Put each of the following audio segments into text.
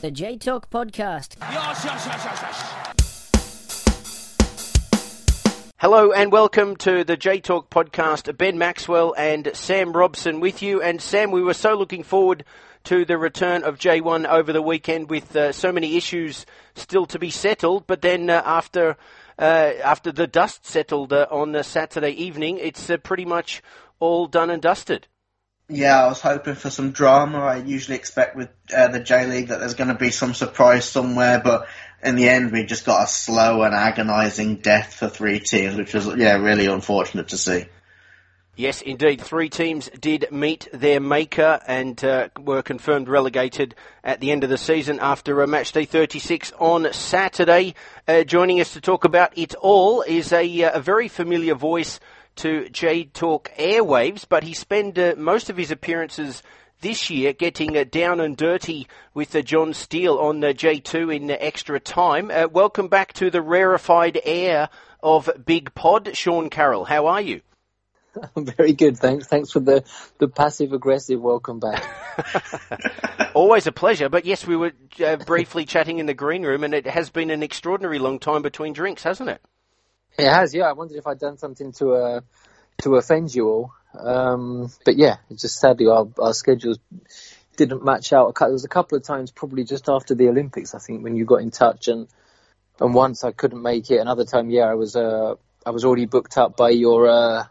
The J Talk Podcast. Hello and welcome to the J Talk Podcast. Ben Maxwell and Sam Robson with you. And Sam, we were so looking forward to the return of J1 over the weekend with so many issues still to be settled. But then after the dust settled on Saturday evening, it's pretty much all done and dusted. Yeah, I was hoping for some drama. I usually expect with the J-League that there's going to be some surprise somewhere, but in the end we just got a slow and agonising death for three teams, which was really unfortunate to see. Yes, indeed. Three teams did meet their maker and were confirmed relegated at the end of the season after matchday 36 on Saturday. Joining us to talk about it all is a very familiar voice to J-Talk airwaves, but he spent most of his appearances this year getting down and dirty with John Steele on J2 in extra time. Welcome back to the rarefied air of Big Pod, Sean Carroll. How are you? I'm very good, thanks. Thanks for the passive-aggressive welcome back. Always a pleasure, but yes, we were briefly chatting in the green room, and it has been an extraordinary long time between drinks, hasn't it? It has, yeah. I wondered if I'd done something to offend you all. But yeah, it's just sadly our schedules didn't match out. There was a couple of times, probably just after the Olympics, I think, when you got in touch, and once I couldn't make it. Another time, I was already booked up by your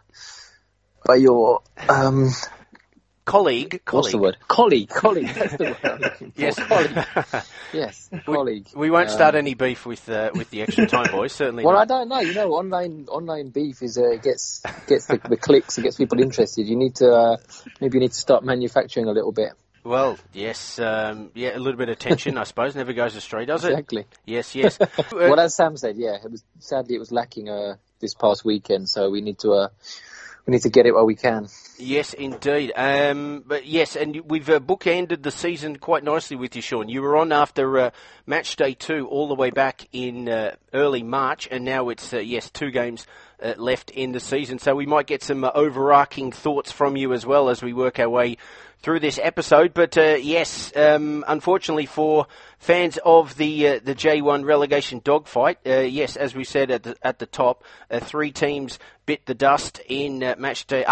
colleague. What's the word? Colleague. That's the word I'm looking for. Yes. Colleague. Yes, colleague. We won't start any beef with the extra time boys, certainly well, not. I don't know. Online beef is gets the clicks, it gets people interested. You need to maybe you need to start manufacturing a little bit. Well, yes, a little bit of tension, I suppose, never goes astray, does it? Exactly. Yes. Well, as Sam said, sadly it was lacking this past weekend, so we need to get it while we can. Yes, indeed. But yes, and we've bookended the season quite nicely with you, Sean. You were on after match day 2 all the way back in early March, and now it's 2 games left in the season. So we might get some overarching thoughts from you as well as we work our way through this episode. But unfortunately for fans of the J1 relegation dogfight, as we said at the top, 3 teams bit the dust in match day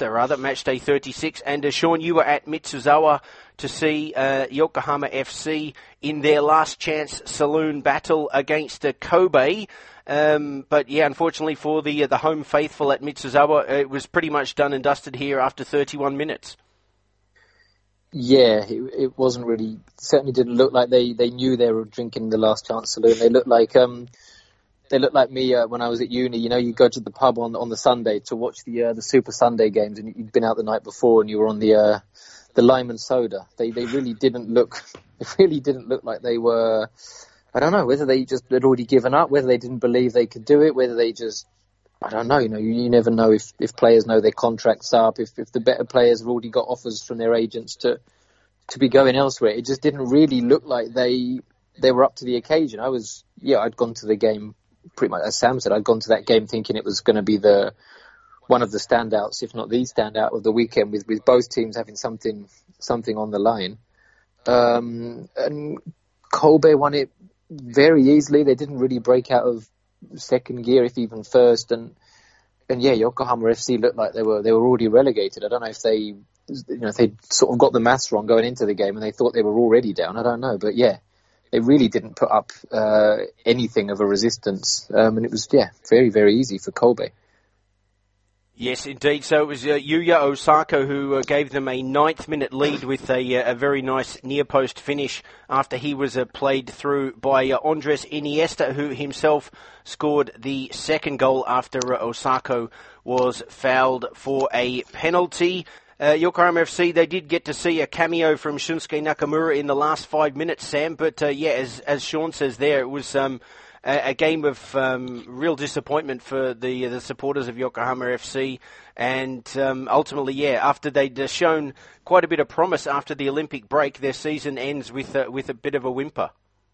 36. And Sean, you were at Mitsuzawa to see Yokohama FC in their last chance saloon battle against Kobe. But unfortunately for the home faithful at Mitsuzawa, it was pretty much done and dusted here after 31 minutes. Yeah, it wasn't really, certainly didn't look like they knew they were drinking the last chance saloon. They looked like me when I was at uni. You go to the pub on the Sunday to watch the Super Sunday games, and you'd been out the night before and you were on the lime and soda. They really didn't look like they were. I don't know whether they just had already given up, whether they didn't believe they could do it, whether they just, I don't know. You never know if players know their contract's up, if the better players have already got offers from their agents to be going elsewhere. It just didn't really look like they were up to the occasion. I'd gone to the game pretty much, as Sam said, I'd gone to that game thinking it was going to be one of the standouts, if not the standout of the weekend, with both teams having something on the line. And Kobe won it very easily. They didn't really break out of second gear, if even first, and Yokohama FC looked like they were already relegated. I don't know if they sort of got the maths wrong going into the game and they thought they were already down. I don't know, but they really didn't put up anything of a resistance, and it was very, very easy for Kobe. Yes, indeed. So it was Yuya Osako who gave them a 9th-minute lead with a very nice near-post finish after he was played through by Andres Iniesta, who himself scored the second goal after Osako was fouled for a penalty. Yokohama FC, they did get to see a cameo from Shunsuke Nakamura in the last 5 minutes, Sam, but as Sean says there, it was a game of real disappointment for the supporters of Yokohama FC, and ultimately, after they'd shown quite a bit of promise after the Olympic break, their season ends with a bit of a whimper.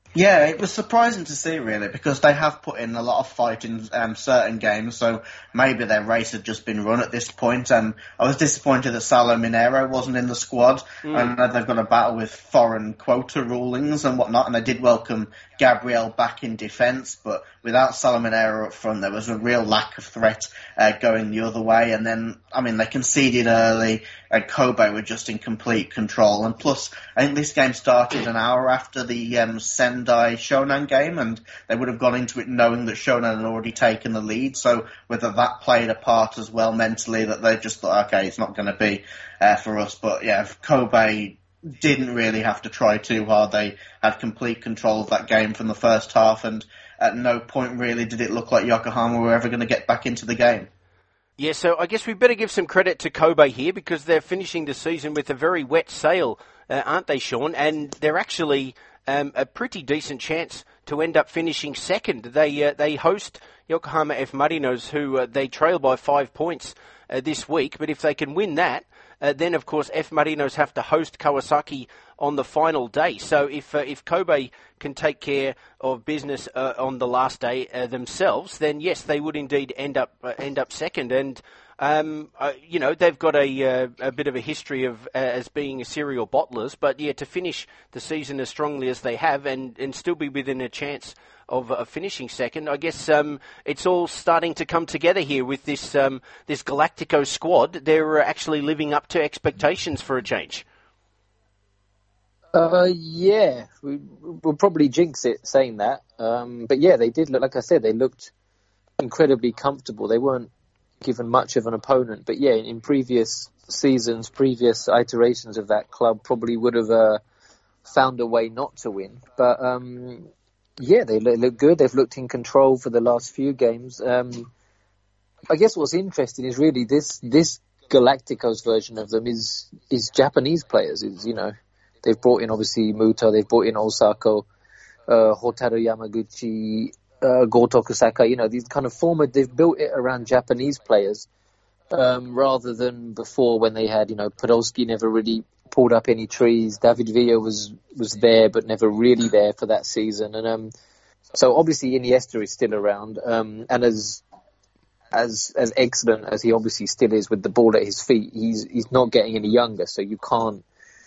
Yeah, it was surprising to see, really, because they have put in a lot of fight in certain games, so maybe their race had just been run at this point. I was disappointed that Salo Mineiro wasn't in the squad. I know they've got a battle with foreign quota rulings and whatnot, and they did welcome Gabriel back in defence, but without Salo Mineiro up front, there was a real lack of threat going the other way. And then, I mean, they conceded early, and Kobe were just in complete control. And plus, I think this game started an hour after the Sendai Shonan game, and they would have gone into it knowing that Shonan had already taken the lead. So whether that played a part as well mentally, that they just thought, okay, it's not going to be for us. But yeah, Kobe didn't really have to try too hard. They had complete control of that game from the first half, and at no point really did it look like Yokohama were ever going to get back into the game. Yeah, so I guess we better give some credit to Kobe here, because they're finishing the season with a very wet sail, aren't they, Sean? And they're actually a pretty decent chance to end up finishing second. They host Yokohama F. Marinos, who they trail by 5 points this week, but if they can win that, then, of course, F. Marinos have to host Kawasaki on the final day. So if Kobe can take care of business on the last day themselves, then yes, they would indeed end up second. And they've got a bit of a history of as being serial bottlers, but yeah, to finish the season as strongly as they have and still be within a chance of finishing second, I guess it's all starting to come together here with this Galactico squad. They're actually living up to expectations for a change. Yeah, we'll probably jinx it saying that. But yeah, they did look, like I said, they looked incredibly comfortable. They weren't given much of an opponent. But yeah, in previous seasons, previous iterations of that club probably would have found a way not to win. But yeah, they look good. They've looked in control for the last few games. I guess what's interesting is really this Galacticos version of them is Japanese players. They've brought in obviously Muto, they've brought in Osako, Hotaru Yamaguchi, Gotoku Sakai. These kind of they've built it around Japanese players rather than before when they had, Podolski never really pulled up any trees. David Villa was there but never really there for that season. And so obviously Iniesta is still around, and as excellent as he obviously still is with the ball at his feet, he's not getting any younger. So you can't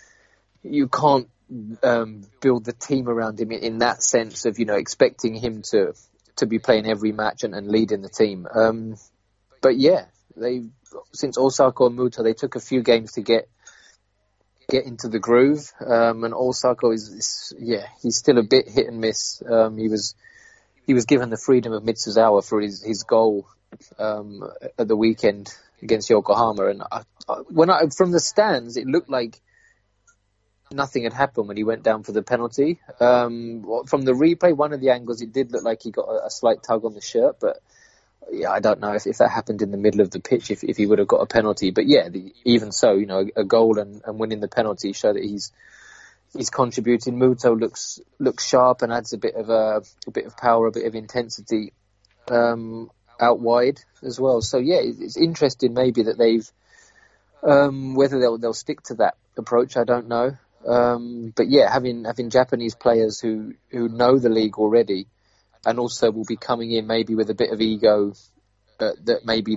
build the team around him in that sense of expecting him to be playing every match and leading the team. But yeah, since Osako and Muto, they took a few games to get into the groove. And Osako he's still a bit hit and miss. He was given the freedom of Mitsuzawa for his goal at the weekend against Yokohama, and from the stands it looked like nothing had happened when he went down for the penalty. From the replay, one of the angles, it did look like he got a slight tug on the shirt, but yeah, I don't know if that happened in the middle of the pitch, if he would have got a penalty. But yeah, even so, a goal and winning the penalty show that he's contributing. Muto looks sharp and adds a bit of power, a bit of intensity out wide as well. So yeah, it's interesting maybe that they've whether they'll stick to that approach, I don't know. But yeah, having Japanese players who know the league already and also will be coming in maybe with a bit of ego that maybe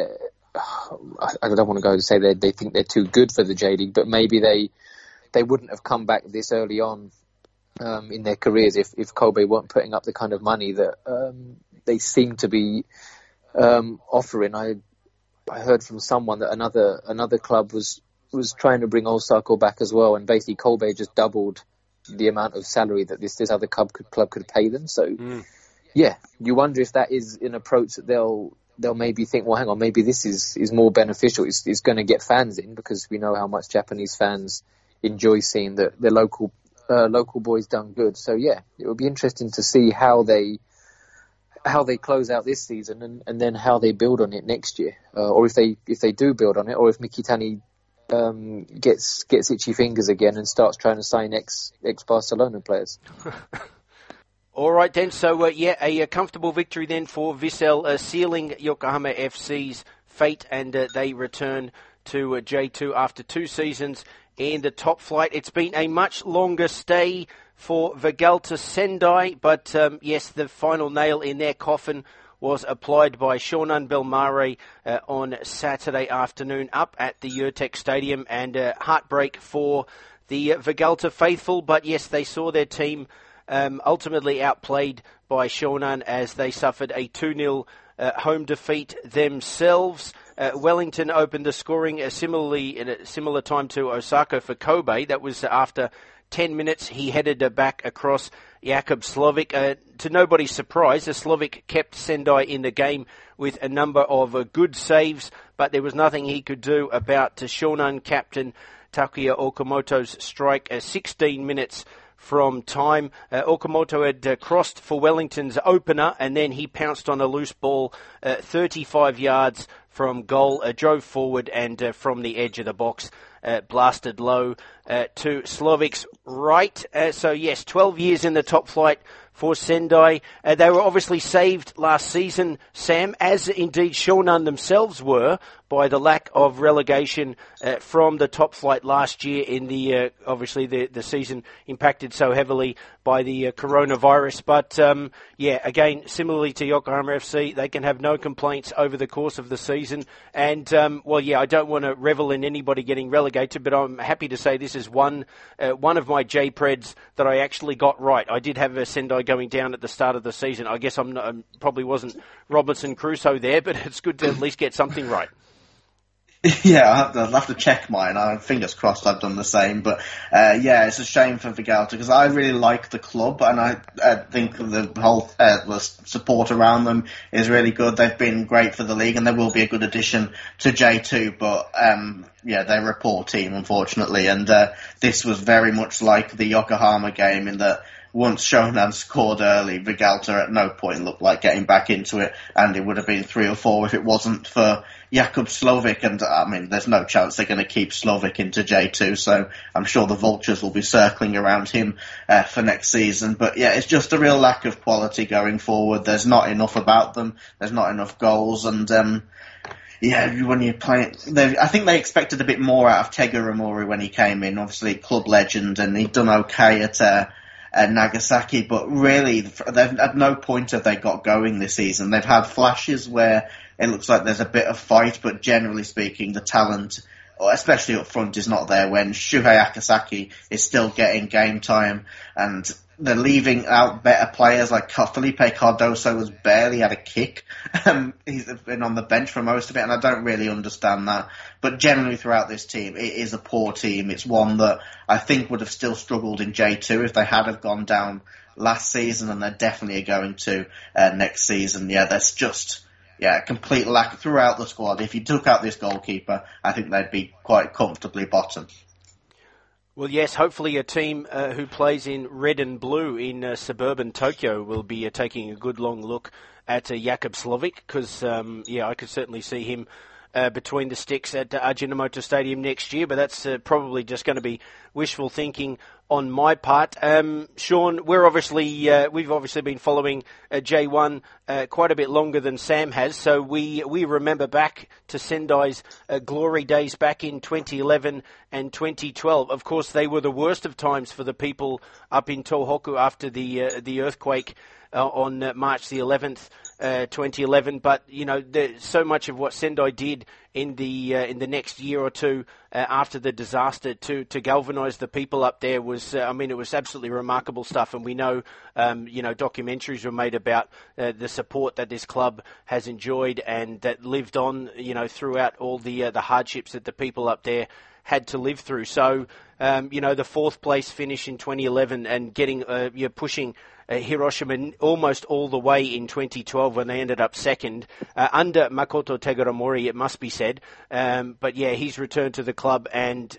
I don't want to go and say they think they're too good for the J League, but maybe they wouldn't have come back this early on in their careers if Kobe weren't putting up the kind of money that they seem to be offering. I heard from someone that another club was trying to bring Osako back as well, and basically Kobe just doubled the amount of salary that this other club could pay them. So yeah, you wonder if that is an approach that they'll maybe think, well, hang on, maybe this is more beneficial. It's going to get fans in, because we know how much Japanese fans enjoy seeing the local boys done good. So yeah, it will be interesting to see how they close out this season and then how they build on it next year, or if they do build on it, or if Mikitani gets itchy fingers again and starts trying to sign ex-Barcelona players. All right then, so a comfortable victory then for Vissel, sealing Yokohama FC's fate, and they return to J2 after 2 seasons in the top flight. It's been a much longer stay for Vegalta Sendai, but yes, the final nail in their coffin was applied by Shonan Bellmare on Saturday afternoon up at the Urtek Stadium, and heartbreak for the Vegalta faithful. But yes, they saw their team ultimately outplayed by Shonan as they suffered a 2-0 home defeat themselves. Wellington opened the scoring similarly in a similar time to Osaka for Kobe. That was after 10 minutes. He headed back across Jakub Slovic. To nobody's surprise, the Slovic kept Sendai in the game with a number of good saves, but there was nothing he could do about Shonan captain Takuya Okamoto's strike 16 minutes from time. Okamoto had crossed for Wellington's opener, and then he pounced on a loose ball 35 yards from goal, drove forward, and from the edge of the box blasted low to Slovic's right. So yes, 12 years in the top flight for Sendai. They were obviously saved last season, Sam, as indeed Shonan themselves were, by the lack of relegation from the top flight last year in the, obviously the season impacted so heavily by the coronavirus. But yeah, again, similarly to Yokohama FC, they can have no complaints over the course of the season. And well, yeah, I don't want to revel in anybody getting relegated, but I'm happy to say this is one of my J-Preds that I actually got right. I did have Sendai going down at the start of the season. I guess I probably wasn't Robinson Crusoe there, but it's good to at least get something right. Yeah, I'll have to check mine. Fingers crossed I've done the same. But yeah, it's a shame for Vegalta because I really like the club, and I think the whole the support around them is really good. They've been great for the league, and they will be a good addition to J2. But yeah, they're a poor team, unfortunately, and this was very much like the Yokohama game in that once Shonan scored early, Vegalta at no point looked like getting back into it, and it would have been 3 or 4 if it wasn't for Jakub Slovic, and I mean, there's no chance they're going to keep Slovic into J2, so I'm sure the Vultures will be circling around him for next season. But yeah, it's just a real lack of quality going forward. There's not enough about them. There's not enough goals, and yeah, when you play, I think they expected a bit more out of Tegaru Mori when he came in. Obviously, club legend, and he'd done okay at Nagasaki, but really, they've at no point have they got going this season. They've had flashes where it looks like there's a bit of fight, but generally speaking, the talent, especially up front, is not there when Shuhei Akasaki is still getting game time, and they're leaving out better players like Felipe Cardoso has barely had a kick. He's been on the bench for most of it, and I don't really understand that. But generally throughout this team, it is a poor team. It's one that I think would have still struggled in J2 if they had have gone down last season, and they're definitely going to next season. Yeah, there's just a complete lack throughout the squad. If you took out this goalkeeper, I think they'd be quite comfortably bottom. Well, yes, hopefully a team who plays in red and blue in suburban Tokyo will be taking a good long look at Jakub Slovic, because, I could certainly see him between the sticks at Ajinomoto Stadium next year, but that's probably just going to be wishful thinking on my part. Sean, we've obviously been following J1 quite a bit longer than Sam has, so we remember back to Sendai's glory days back in 2011 and 2012. Of course, they were the worst of times for the people up in Tohoku after the earthquake on March the 11th, 2011. But so much of what Sendai did in the next year or two after the disaster to galvanise the people up there was, it was absolutely remarkable stuff. And we know, documentaries were made about the support that this club has enjoyed and that lived on, throughout all the hardships that the people up there had to live through. So, the fourth place finish in 2011 and getting, pushing Hiroshima almost all the way in 2012 when they ended up second, under Makoto Tegaramori, it must be said. But yeah, he's returned to the club and,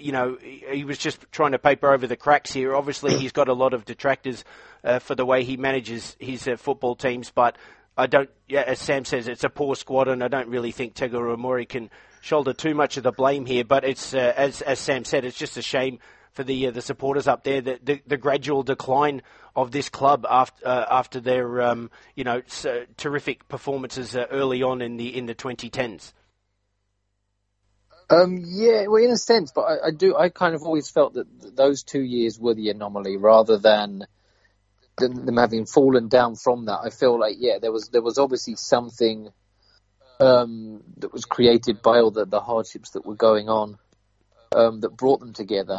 he was just trying to paper over the cracks here. Obviously, he's got a lot of detractors for the way he manages his football teams, but I don't, as Sam says, it's a poor squad, and I don't really think Tegaru Mori can shoulder too much of the blame here. But it's, as Sam said, it's just a shame for the supporters up there, the gradual decline of this club after their terrific performances early on in the 2010s. Yeah, well, in a sense, but I kind of always felt that those 2 years were the anomaly rather than them having fallen down from that. I feel like, yeah, there was obviously something that was created by all the hardships that were going on that brought them together.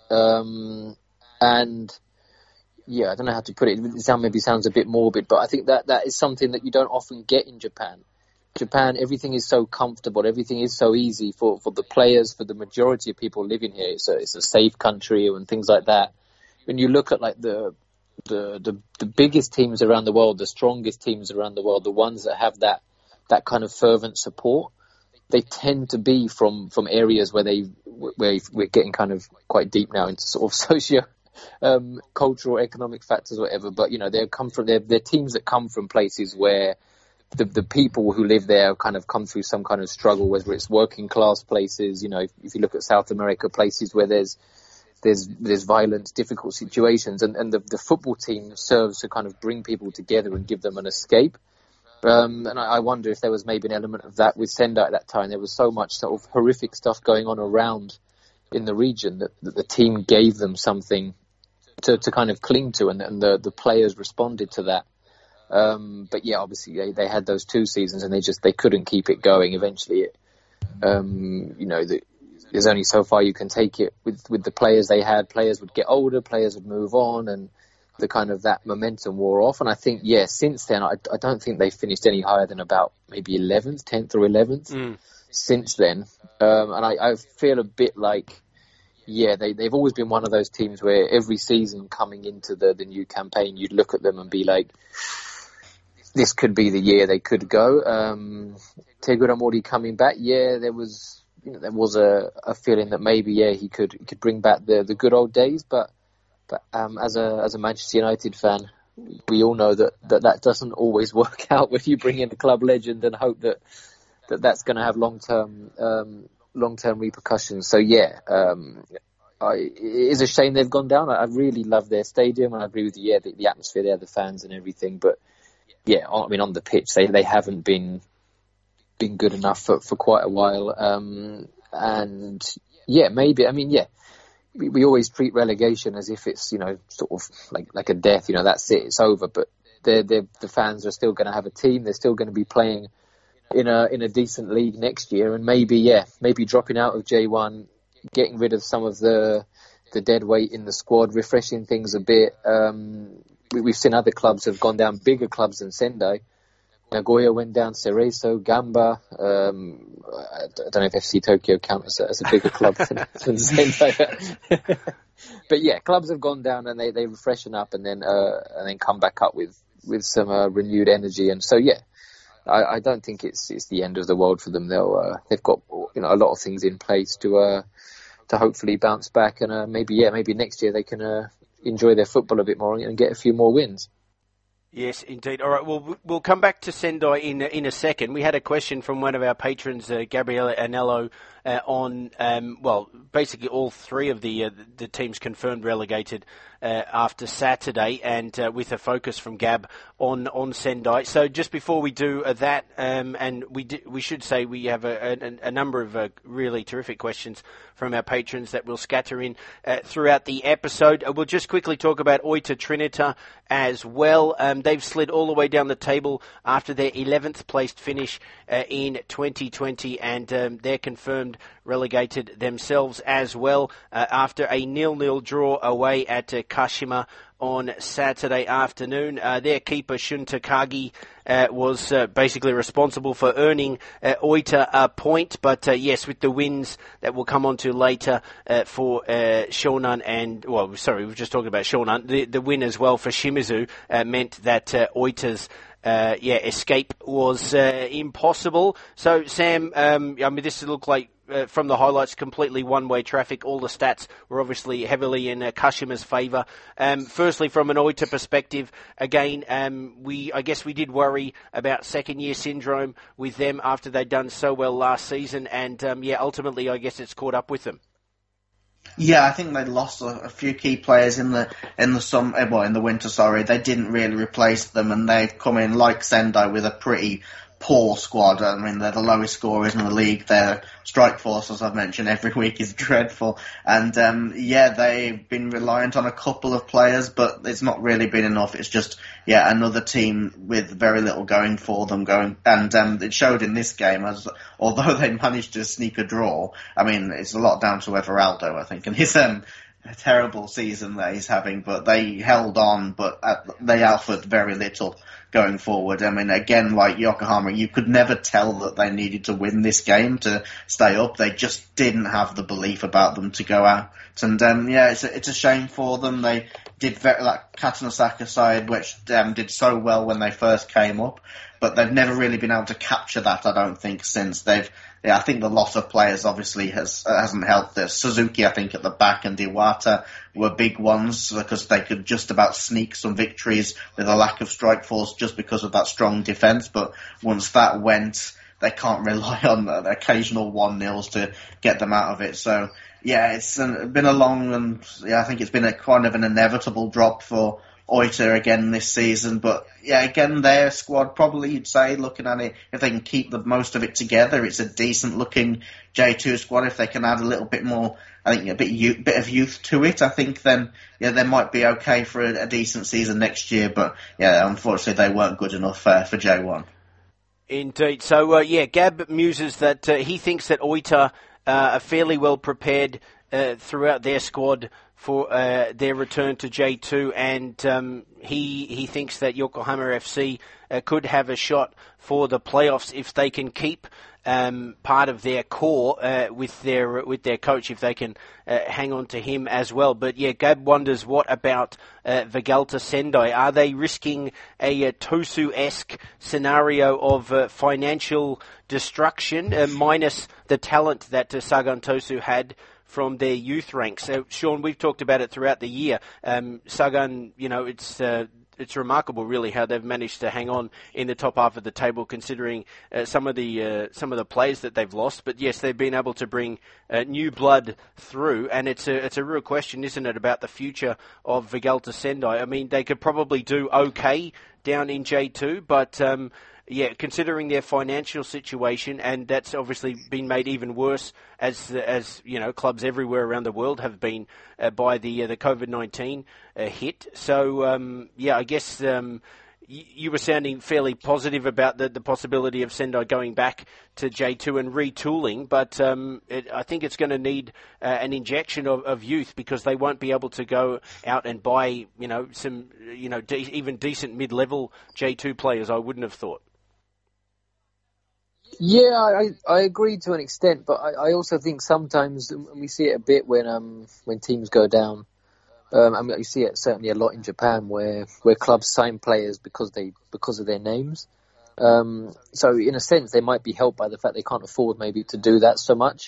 And yeah, I don't know how to put it. It maybe sounds a bit morbid, but I think that is something that you don't often get in Japan. Japan, everything is so comfortable, everything is so easy for the players, for the majority of people living here. It's a safe country and things like that. When you look at like the biggest teams around the world, the strongest teams around the world, the ones that have that kind of fervent support, they tend to be from areas where we're getting kind of quite deep now into sort of socio cultural, economic factors, whatever. But you know, they're teams that come from places where the people who live there kind of come through some kind of struggle, whether it's working class places. You know, if you look at South America, places where there's violence, difficult situations, and the football team serves to kind of bring people together and give them an escape. And I wonder if there was maybe an element of that with Sendai at that time. There was so much sort of horrific stuff going on around in the region that the team gave them something to kind of cling to, and the players responded to that. But yeah, obviously they had those 2 seasons and they couldn't keep it going. Eventually, there's only so far you can take it with the players they had. Players would get older, players would move on, and the kind of that momentum wore off. And I think, yeah, since then, I don't think they finished any higher than about maybe 11th, 10th or 11th since then. And I feel a bit like, yeah, they've always been one of those teams where every season coming into the new campaign, you'd look at them and be like, this could be the year they could go. Tegura Mori coming back, yeah, there was a feeling that maybe, yeah, he could bring back the good old days, but as a Manchester United fan, we all know that doesn't always work out when you bring in a club legend and hope that's going to have long-term repercussions. So yeah, it is a shame they've gone down. I really love their stadium, and I agree with you. Yeah, the atmosphere there, the fans and everything. But yeah, I mean, on the pitch, they haven't been good enough for quite a while. And yeah, maybe. I mean, yeah. We always treat relegation as if it's, you know, sort of like a death, you know, that's it, it's over. But the fans are still going to have a team. They're still going to be playing in a decent league next year, and maybe dropping out of J1, getting rid of some of the dead weight in the squad, refreshing things a bit. We've seen other clubs have gone down, bigger clubs than Sendai. Nagoya went down, Cerezo, Gamba. I don't know if FC Tokyo count as a bigger club than Sendai. But yeah, clubs have gone down and they freshen up and then come back up with some renewed energy. And so yeah, I don't think it's the end of the world for them. They've got, you know, a lot of things in place to hopefully bounce back, and maybe next year they can enjoy their football a bit more and get a few more wins. Yes, indeed. All right, well, we'll come back to Sendai in a second. We had a question from one of our patrons, Gabriella Anello, on, basically all 3 of the teams confirmed relegated after Saturday, and with a focus from Gab on Sendai. So just before we do that, and we should say we have a number of really terrific questions from our patrons that we'll scatter in throughout the episode. We'll just quickly talk about Oita Trinita as well. They've slid all the way down the table after their 11th placed finish in 2020, and they're confirmed relegated themselves as well after a 0-0 draw away at Kashima on Saturday afternoon. Their keeper Shun Takagi was basically responsible for earning Oita a point, but yes, with the wins that we'll come on to later for Shonan and, we've just talked about Shonan, the win as well for Shimizu meant that Oita's escape was impossible. So Sam, this looked like from the highlights, completely one-way traffic. All the stats were obviously heavily in Kashima's favour. Firstly, from an Oita perspective, again, I guess we did worry about second-year syndrome with them after they'd done so well last season, and ultimately, I guess it's caught up with them. Yeah, I think they lost a few key players in the winter. They didn't really replace them, and they've come in like Sendai with a pretty poor squad. I mean, they're the lowest scorers in the league. Their strike force, as I've mentioned every week, is dreadful. And they've been reliant on a couple of players, but it's not really been enough. It's just another team with very little going for them. And it showed in this game, as although they managed to sneak a draw. I mean, it's a lot down to Everaldo, I think, and his a terrible season that he's having, but they held on, but they offered very little going forward. I mean, again, like Yokohama, you could never tell that they needed to win this game to stay up. They just didn't have the belief about them to go out. And it's a shame for them. They did Katanosaka side, which did so well when they first came up, but they've never really been able to capture that, I don't think, since I think the loss of players obviously hasn't helped. Suzuki, I think, at the back, and Iwata were big ones because they could just about sneak some victories with a lack of strike force just because of that strong defence. But once that went, they can't rely on the occasional 1-0s to get them out of it. So, it's been a long and I think it's been a kind of an inevitable drop for Oita again this season, but again, their squad, probably you'd say, looking at it, if they can keep the most of it together, it's a decent looking J2 squad. If they can add a little bit more, I think a bit of youth to it, I think then they might be okay for a decent season next year. But unfortunately, they weren't good enough for J1. Indeed. So Gab muses that he thinks that Oita are fairly well prepared throughout their squad for their return to J2, and he thinks that Yokohama FC could have a shot for the playoffs if they can keep part of their core with their coach, if they can hang on to him as well. But Gab wonders, what about Vegalta Sendai? Are they risking a Tosu-esque scenario of financial destruction, minus the talent that Sagan Tosu had from their youth ranks? Sean, we've talked about it throughout the year. Sagan, it's remarkable, really, how they've managed to hang on in the top half of the table, considering some of the players that they've lost. But yes, they've been able to bring new blood through, and it's a real question, isn't it, about the future of Vegalta Sendai? I mean, they could probably do okay down in J2, but considering their financial situation, and that's obviously been made even worse as clubs everywhere around the world have been by the COVID-19 hit. So I guess you were sounding fairly positive about the possibility of Sendai going back to J2 and retooling, but I think it's going to need an injection of youth, because they won't be able to go out and buy some even decent mid-level J2 players, I wouldn't have thought. Yeah, I agree to an extent, but I also think sometimes, and we see it a bit when teams go down. You see it certainly a lot in Japan, where clubs sign players because of their names. So in a sense, they might be helped by the fact they can't afford maybe to do that so much.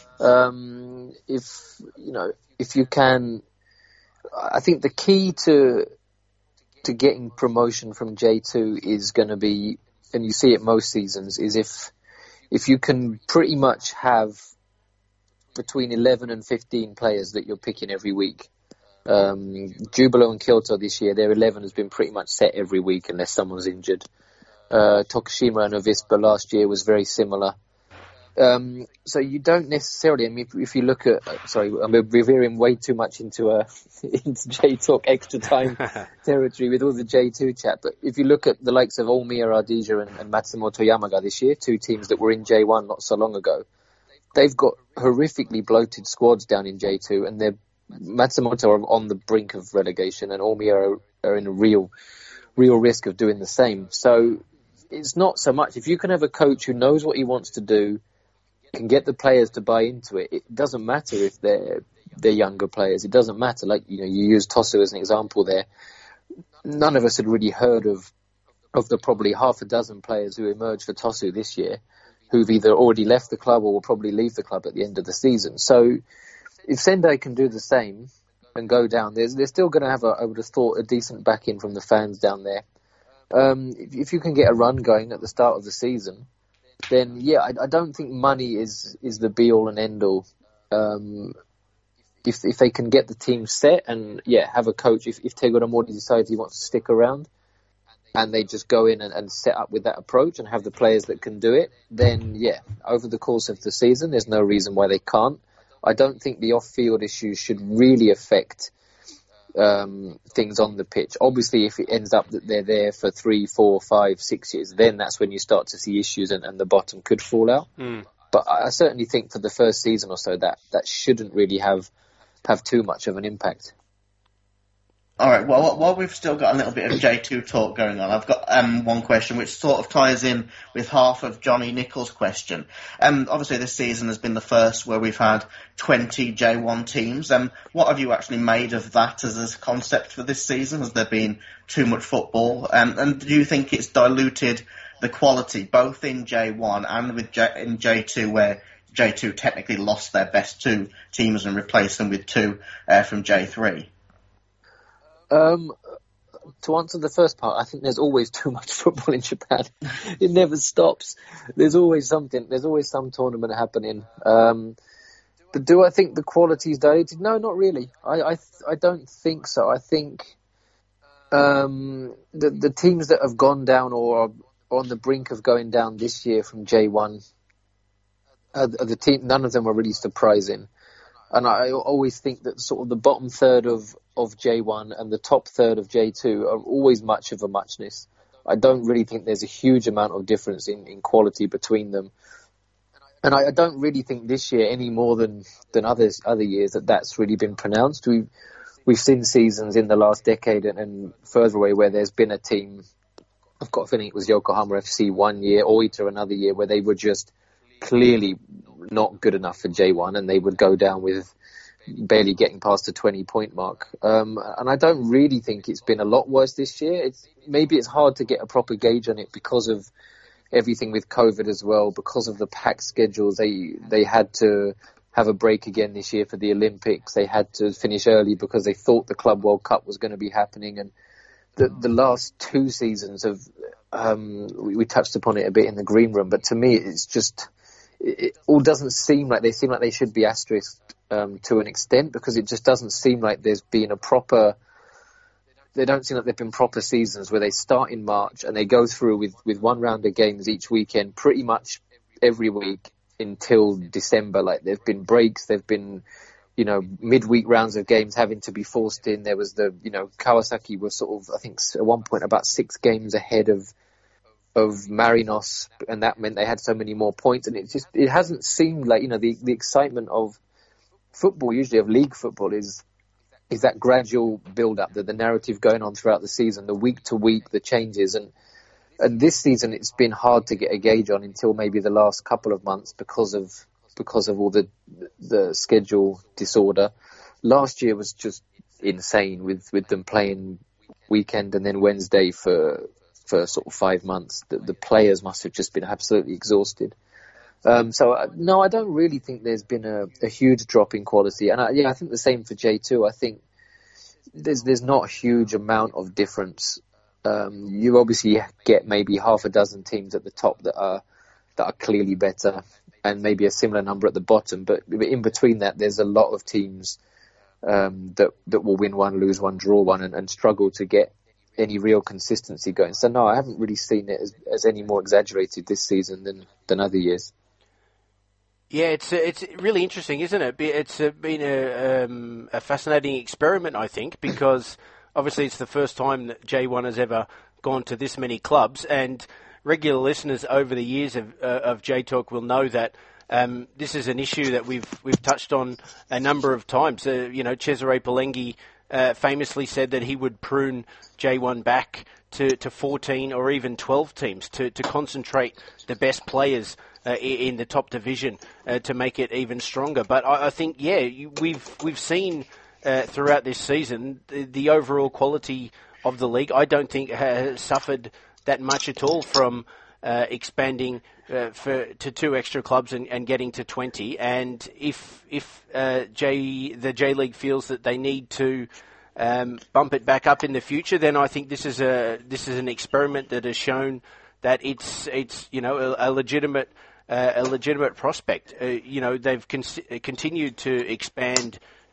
If you can, I think the key to getting promotion from J2 is going to be, and you see it most seasons, is if you can pretty much have between 11 and 15 players that you're picking every week. Jubilo and Kyoto this year, their 11 has been pretty much set every week unless someone's injured. Tokushima and Avispa last year was very similar. So you don't necessarily, I mean, if you look at, we're veering way too much into J-Talk extra time territory with all the J2 chat, but if you look at the likes of Omiya Ardija and Matsumoto Yamaga this year, two teams that were in J1 not so long ago, they've got horrifically bloated squads down in J2, and Matsumoto are on the brink of relegation, and Omiya are in a real risk of doing the same. So it's not so much, if you can have a coach who knows what he wants to do, can get the players to buy into it. It doesn't matter if they're younger players. It doesn't matter. Like, you use Tosu as an example there. None of us had really heard of the probably half a dozen players who emerged for Tosu this year, who've either already left the club or will probably leave the club at the end of the season. So if Sendai can do the same and go down, they're still going to have, I would have thought, a decent backing from the fans down there. If you can get a run going at the start of the season, then I don't think money is the be all and end all. If they can get the team set and have a coach, if Teguro Mori decides he wants to stick around, and they just go in and set up with that approach and have the players that can do it, then yeah, over the course of the season, there's no reason why they can't. I don't think the off-field issues should really affect things on the pitch. Obviously, if it ends up that they're there for 3, 4, 5, 6 years, then that's when you start to see issues and the bottom could fall out. But I certainly think for the first season or so that shouldn't really have too much of an impact. All right, well, while we've still got a little bit of J2 talk going on, I've got one question which sort of ties in with half of Johnny Nichols' question. Obviously, this season has been the first where we've had 20 J1 teams. What have you actually made of that as a concept for this season? Has there been too much football? And do you think it's diluted the quality, both in J1 and in J2, where J2 technically lost their best 2 teams and replaced them with 2 from J3? To answer the first part, I think there's always too much football in Japan. It never stops. There's always something. There's always some tournament happening. But do I think the quality is diluted? No, not really. I don't think so. I think the teams that have gone down or are on the brink of going down this year from J1, the team, none of them are really surprising. And I always think that sort of the bottom third of J1 and the top third of J2 are always much of a muchness. I don't really think there's a huge amount of difference in quality between them. And I don't really think this year any more than other years that's really been pronounced. We've seen seasons in the last decade and further away where there's been a team, I've got a feeling it was Yokohama FC one year, Oita another year, where they were just clearly not good enough for J1 and they would go down with barely getting past the 20-point mark. And I don't really think it's been a lot worse this year. Maybe it's hard to get a proper gauge on it because of everything with COVID as well, because of the packed schedules. They had to have a break again this year for the Olympics. They had to finish early because they thought the Club World Cup was going to be happening. And the last 2 seasons of we touched upon it a bit in the green room, but to me it's just it all doesn't seem like they should be asterisked to an extent, because it just doesn't seem like there's been they don't seem like they've been proper seasons where they start in March and they go through with one round of games each weekend pretty much every week until December. Like there've been breaks, there've been midweek rounds of games having to be forced in. There was Kawasaki was sort of, I think at one point about 6 games ahead of Marinos, and that meant they had so many more points. And it hasn't seemed like, the excitement of football, usually of league football, is that gradual build-up, the narrative going on throughout the season, the week to week, the changes. And this season it's been hard to get a gauge on until maybe the last couple of months because of all the schedule disorder. Last year was just insane with them playing weekend and then Wednesday for sort of 5 months. The players must have just been absolutely exhausted. No, I don't really think there's been a huge drop in quality. And I think the same for J2. I think there's not a huge amount of difference. You obviously get maybe half a dozen teams at the top that are clearly better, and maybe a similar number at the bottom. But in between that, there's a lot of teams that will win one, lose one, draw one, and struggle to get any real consistency going. So no, I haven't really seen it as any more exaggerated this season than other years. Yeah, it's really interesting, isn't it? It's been a fascinating experiment, I think, because obviously it's the first time that J1 has ever gone to this many clubs, and regular listeners over the years of J-Talk will know that this is an issue that we've touched on a number of times. Cesare Pelenghi famously said that he would prune J1 back to 14 or even 12 teams to concentrate the best players in the top division to make it even stronger. But I think, we've seen throughout this season the overall quality of the league, I don't think has suffered that much at all from expanding to 2 extra clubs and getting to 20. And if the J League feels that they need to bump it back up in the future, then I think this is an experiment that has shown that it's a legitimate prospect. They've continued to expand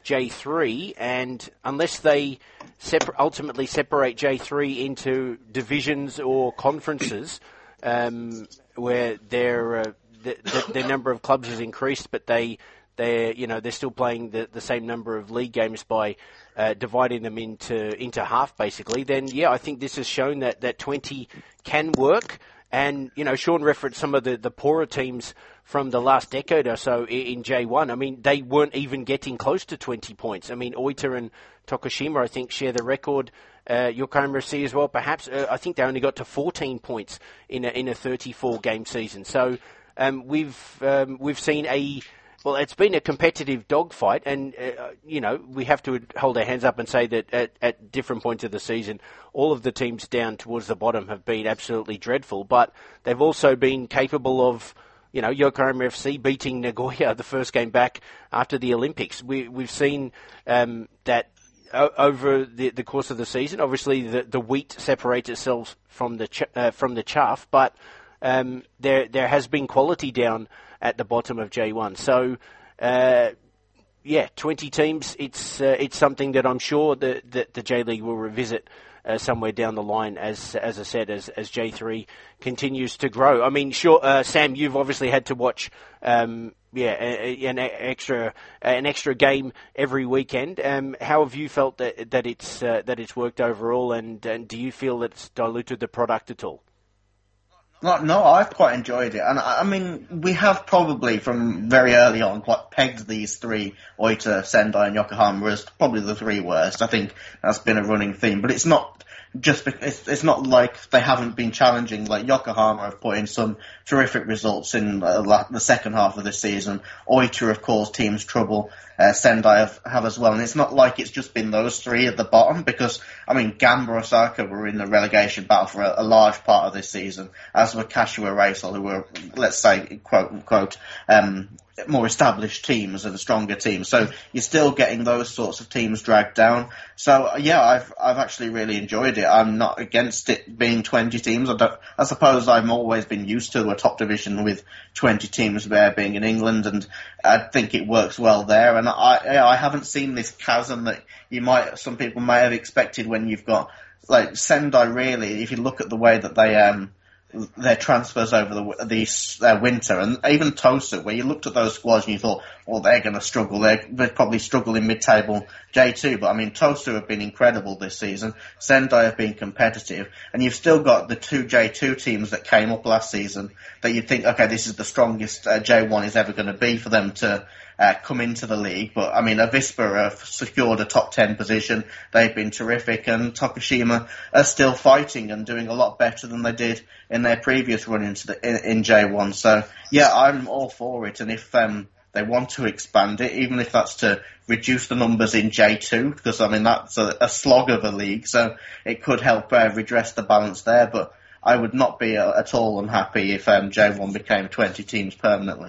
J3, and unless they ultimately separate J3 into divisions or conferences, where their number of clubs has increased, but they're still playing the same number of league games by dividing them into half, basically, then I think this has shown that 20 can work. And, Sean referenced some of the poorer teams from the last decade or so in J1. I mean, they weren't even getting close to 20 points. I mean, Oita and Tokushima, I think, share the record. Yokohama FC as well, perhaps. I think they only got to 14 points in a 34-game season. So we've seen it's been a competitive dogfight, and, we have to hold our hands up and say that at different points of the season, all of the teams down towards the bottom have been absolutely dreadful, but they've also been capable of, Yokohama FC beating Nagoya the first game back after the Olympics. We've seen that over the course of the season. Obviously, the wheat separates itself from the chaff, but there has been quality down at the bottom of J1. So, 20 teams. It's something that I'm sure that the J League will revisit somewhere down the line, as I said, as J3 continues to grow. I mean, sure, Sam, you've obviously had to watch, an extra game every weekend. How have you felt that it's worked overall, and do you feel that it's diluted the product at all? No, I've quite enjoyed it. And I mean, we have probably from very early on quite pegged these three, Oita, Sendai and Yokohama, as probably the three worst. I think that's been a running theme. But it's not just it's not like they haven't been challenging. Like Yokohama have put in some terrific results in the second half of this season. Oita have caused teams trouble. Sendai have as well. And it's not like it's just been those three at the bottom, because, I mean, Gamba Osaka were in the relegation battle for a large part of this season, as were Kashiwa Reysol, who were, let's say, quote unquote, more established teams and stronger teams. So you're still getting those sorts of teams dragged down. So I've actually really enjoyed it. I'm not against it being 20 teams. I suppose I've always been used to a top division with 20 teams there, being in England, and I think it works well there. And I haven't seen this chasm that some people may have expected when you've got, like, Sendai. Really, if you look at the way that their transfers over the winter, and even Tosu, where you looked at those squads and you thought, well, they're going to struggle. They'd probably struggle in mid-table J2, but I mean, Tosu have been incredible this season. Sendai have been competitive, and you've still got the two J2 teams that came up last season that you'd think, okay, this is the strongest J1 is ever going to be for them to come into the league. But I mean, Avispa have secured a top 10 position. They've been terrific, and Tokushima are still fighting and doing a lot better than they did in their previous run in J1. So I'm all for it. And if they want to expand it, even if that's to reduce the numbers in J2, because I mean that's a slog of a league, so it could help redress the balance there. But I would not be at all unhappy if J1 became 20 teams permanently.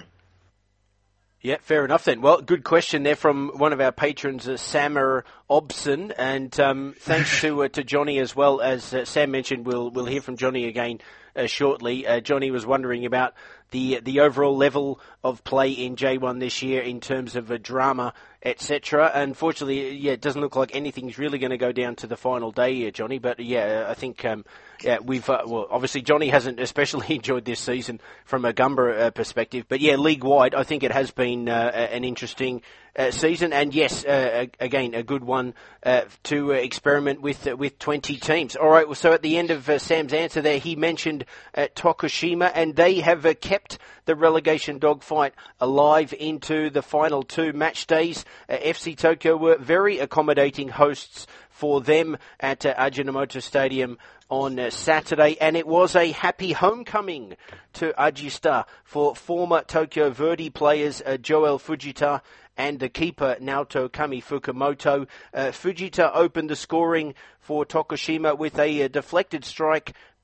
Yeah, fair enough then. Well, good question there from one of our patrons, Samar Obson, and thanks to Johnny as well. As Sam mentioned, we'll hear from Johnny again shortly. Johnny was wondering about the overall level of play in J1 this year in terms of drama, etc. Unfortunately, it doesn't look like anything's really going to go down to the final day here, Johnny. But I think we've obviously Johnny hasn't especially enjoyed this season from a Gamba perspective. But league-wide, I think it has been an interesting season, and yes, again, a good one to experiment with 20 teams. All right, well, so at the end of Sam's answer there, he mentioned Tokushima, and they have kept the relegation dogfight alive into the final two match days. FC Tokyo were very accommodating hosts for them at Ajinomoto Stadium on Saturday, and it was a happy homecoming to Ajista for former Tokyo Verdy players Joel Fujita and the keeper Naoto Kami Fukumoto. Fujita opened the scoring for Tokushima with a deflected strike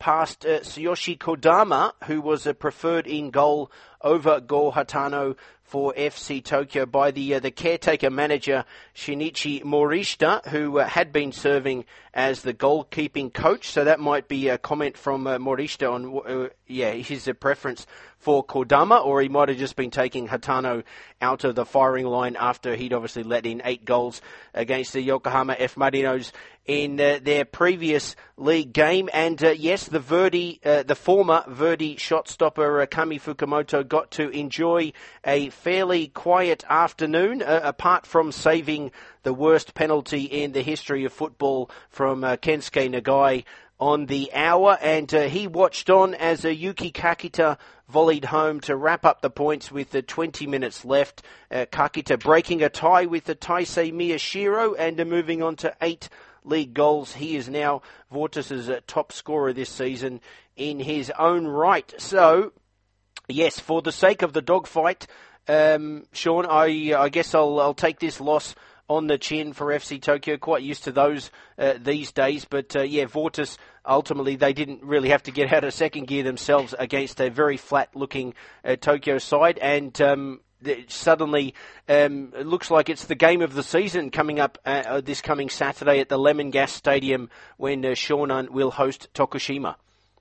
past Tsuyoshi Kodama, who was preferred in goal over Go Hatano for FC Tokyo by the caretaker manager Shinichi Morishita, who had been serving as the goalkeeping coach. So that might be a comment from Morishita on his preference for Kodama, or he might have just been taking Hatano out of the firing line after he'd obviously let in 8 goals against the Yokohama F. Marinos in their previous league game. And yes, the former Verdi shot stopper Kami Fukumoto got to enjoy a fairly quiet afternoon, apart from saving the worst penalty in the history of football from Kensuke Nagai on the hour, and he watched on as Yuki Kakita volleyed home to wrap up the points with 20 minutes left. Kakita breaking a tie with Taisei Miyashiro and moving on to 8 league goals. He is now Vortis's top scorer this season in his own right. So, yes, for the sake of the dogfight, Sean, I guess I'll take this loss on the chin for FC Tokyo. Quite used to those these days, but Vortis, ultimately they didn't really have to get out of second gear themselves against a very flat-looking Tokyo side, and suddenly it looks like it's the game of the season coming up this coming Saturday at the Lemon Gas Stadium when Shonan will host Tokushima.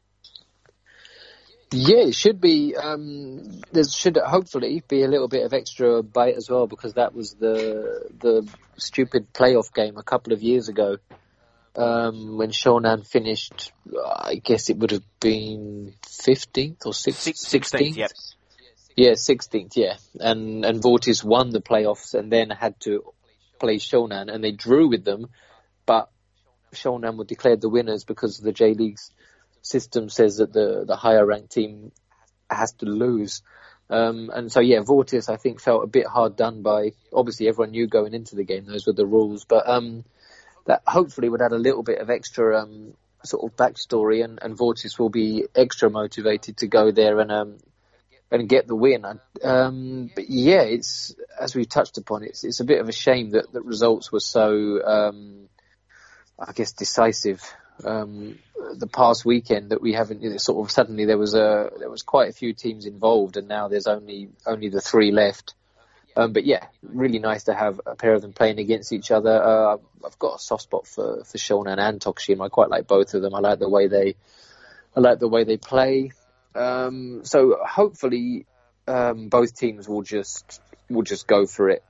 Yeah, it should be. There should hopefully be a little bit of extra bite as well, because that was the stupid playoff game a couple of years ago when Shonan finished. I guess it would have been 15th or 16th. Yep. Yeah, 16th. Yeah, and Vortis won the playoffs and then had to play Shonan, and they drew with them, but Shonan were declared the winners because the J League's system says that the higher ranked team has to lose. And so, Vortis, I think, felt a bit hard done by, obviously everyone knew going into the game, those were the rules, but that hopefully would add a little bit of extra sort of backstory, and Vortis will be extra motivated to go there and get the win. But yeah, it's, as we touched upon, it's a bit of a shame that the results were so, I guess, decisive. The past weekend, that we haven't sort of suddenly there was quite a few teams involved, and now there's only the 3 left. But yeah, really nice to have a pair of them playing against each other. I've got a soft spot for Shonan and Tokushima. I quite like both of them. I like the way they play. So hopefully both teams will just go for it,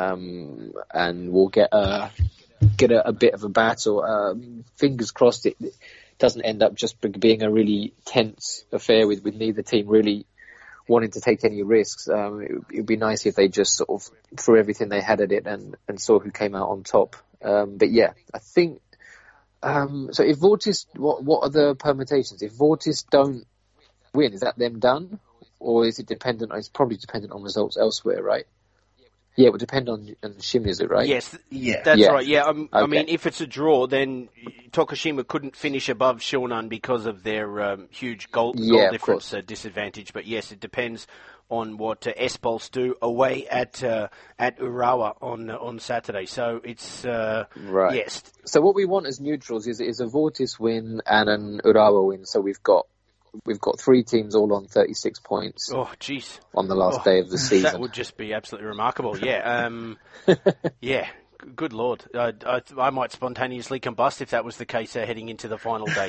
and we'll get a bit of a battle. Fingers crossed it doesn't end up just being a really tense affair with neither team really wanting to take any risks. It would be nice if they just sort of threw everything they had at it and saw who came out on top. But yeah, I think so. If Vortis, what are the permutations? If Vortis don't win, is that them done, or is it dependent? It's probably dependent on results elsewhere, right? Yeah, it would depend on Shimizu, right? Yes, that's right. Yeah, I mean, if it's a draw, then Tokushima couldn't finish above Shonan because of their huge goal difference disadvantage. But yes, it depends on what Espolz do away at Urawa on Saturday. So it's right. Yes. So what we want as neutrals is a Vortis win and an Urawa win. So we've got 3 teams all on 36 points. Oh, jeez. On the last day of the season. That would just be absolutely remarkable. Yeah. Yeah. Good Lord. I might spontaneously combust if that was the case heading into the final day.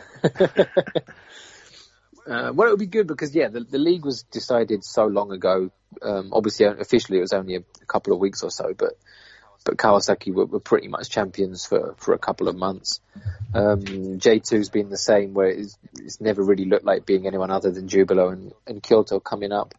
Well, it would be good because, the league was decided so long ago. Obviously, officially, it was only a couple of weeks or so, but Kawasaki were pretty much champions for a couple of months. J2's been the same, where it's never really looked like being anyone other than Jubilo and Kyoto coming up.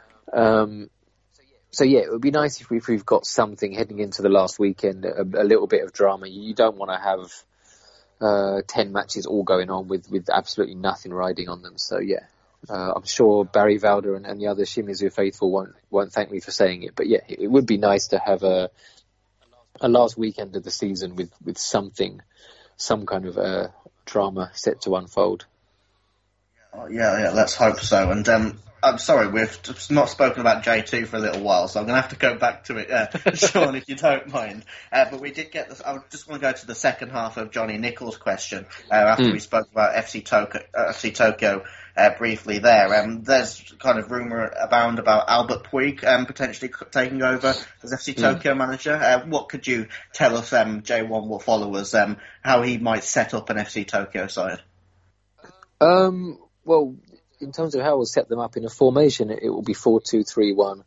So yeah, it would be nice if we've got something heading into the last weekend, a little bit of drama. You don't want to have 10 matches all going on with absolutely nothing riding on them. So yeah, I'm sure Barry Valder and the other Shimizu faithful won't thank me for saying it, but yeah, it would be nice to have a last weekend of the season with some kind of drama set to unfold. Yeah, let's hope so. And I'm sorry, we've just not spoken about J2 for a little while, so I'm going to have to go back to it, Sean, if you don't mind. But we did get this. I just want to go to the second half of Johnny Nichols' question after we spoke about FC Tokyo briefly there. There's kind of rumour abound about Albert Puig potentially taking over as FC Tokyo manager. What could you tell us, J1 followers, how he might set up an FC Tokyo side? Well, in terms of how we'll set them up in a formation, it will be 4-2-3-1.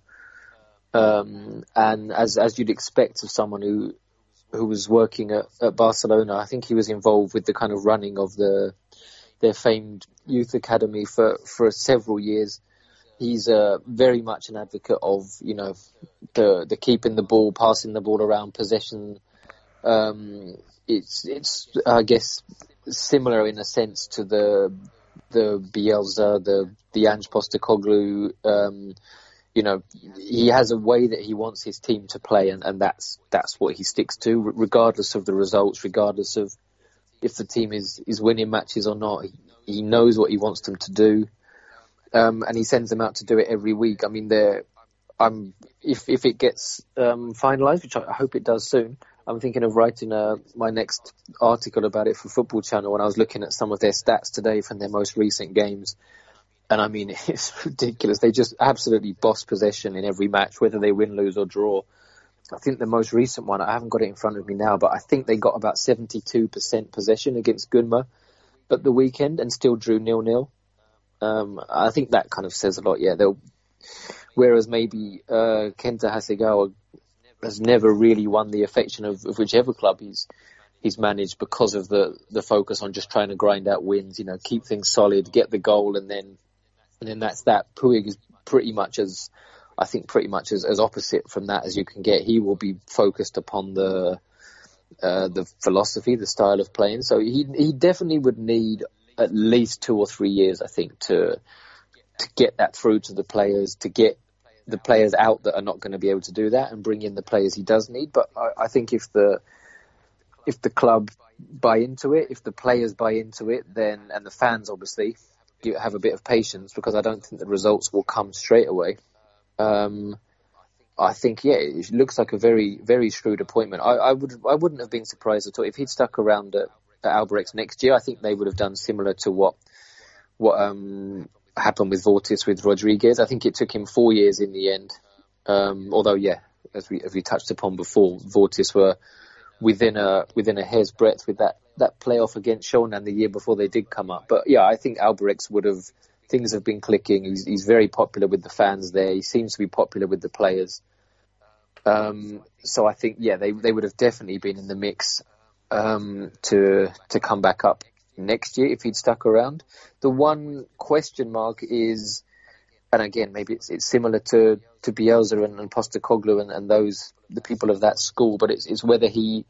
And as you'd expect of someone who was working at Barcelona, I think he was involved with the kind of running of their famed youth academy for several years. He's very much an advocate of, the keeping the ball, passing the ball around, possession. It's I guess similar in a sense to the Bielsa, the Ange Postecoglou. He has a way that he wants his team to play, and that's what he sticks to, regardless of the results, regardless of if the team is winning matches or not. He knows what he wants them to do, and he sends them out to do it every week. I mean, if it gets finalised, which I hope it does soon, I'm thinking of writing my next article about it for Football Channel, when I was looking at some of their stats today from their most recent games. And I mean, it's ridiculous. They just absolutely boss possession in every match, whether they win, lose or draw. I think the most recent one, I haven't got it in front of me now, but I think they got about 72% possession against Gunma at the weekend and still drew 0-0. I think that kind of says a lot, yeah. Whereas maybe Kenta Hasegawa has never really won the affection of whichever club he's managed, because of the focus on just trying to grind out wins, keep things solid, get the goal, and then that's that. Puig is pretty much as opposite from that as you can get. He will be focused upon the philosophy, the style of playing. So he definitely would need at least 2 or 3 years, I think, to get that through to the players, to get the players out that are not going to be able to do that, and bring in the players he does need. But I think if the club buy into it, if the players buy into it, then, and the fans obviously have a bit of patience, because I don't think the results will come straight away. I think, it looks like a very, very shrewd appointment. I wouldn't have been surprised at all if he'd stuck around at Albirex next year. I think they would have done similar to what happened with Vortis with Rodriguez. I think it took him 4 years in the end. Although, as we touched upon before, Vortis were within a hair's breadth with that playoff against Shonan the year before they did come up. But I think Albirex things have been clicking. He's very popular with the fans there. He seems to be popular with the players. So I think, they would have definitely been in the mix to come back up next year if he'd stuck around. The one question mark is, and again, maybe it's similar to Bielsa and Postecoglou and the people of that school, but it's whether he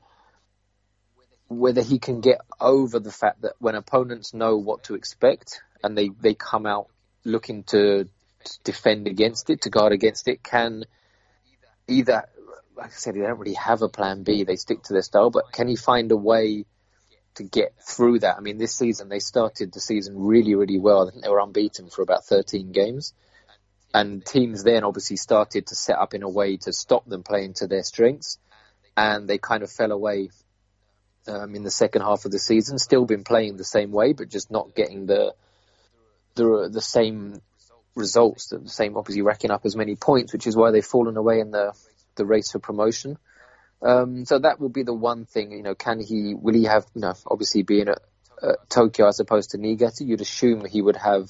can get over the fact that when opponents know what to expect and they come out looking to defend against it, to guard against it, can either, like I said, they don't really have a plan B, they stick to their style, but can he find a way to get through that? I mean, this season, they started the season really, really well. I think they were unbeaten for about 13 games. And teams then obviously started to set up in a way to stop them playing to their strengths. And they kind of fell away in the second half of the season. Still been playing the same way, but just not getting the same results, the same, obviously racking up as many points, which is why they've fallen away in the race for promotion. So that will be the one thing, will he have, obviously being at Tokyo as opposed to Niigata, you'd assume he would have,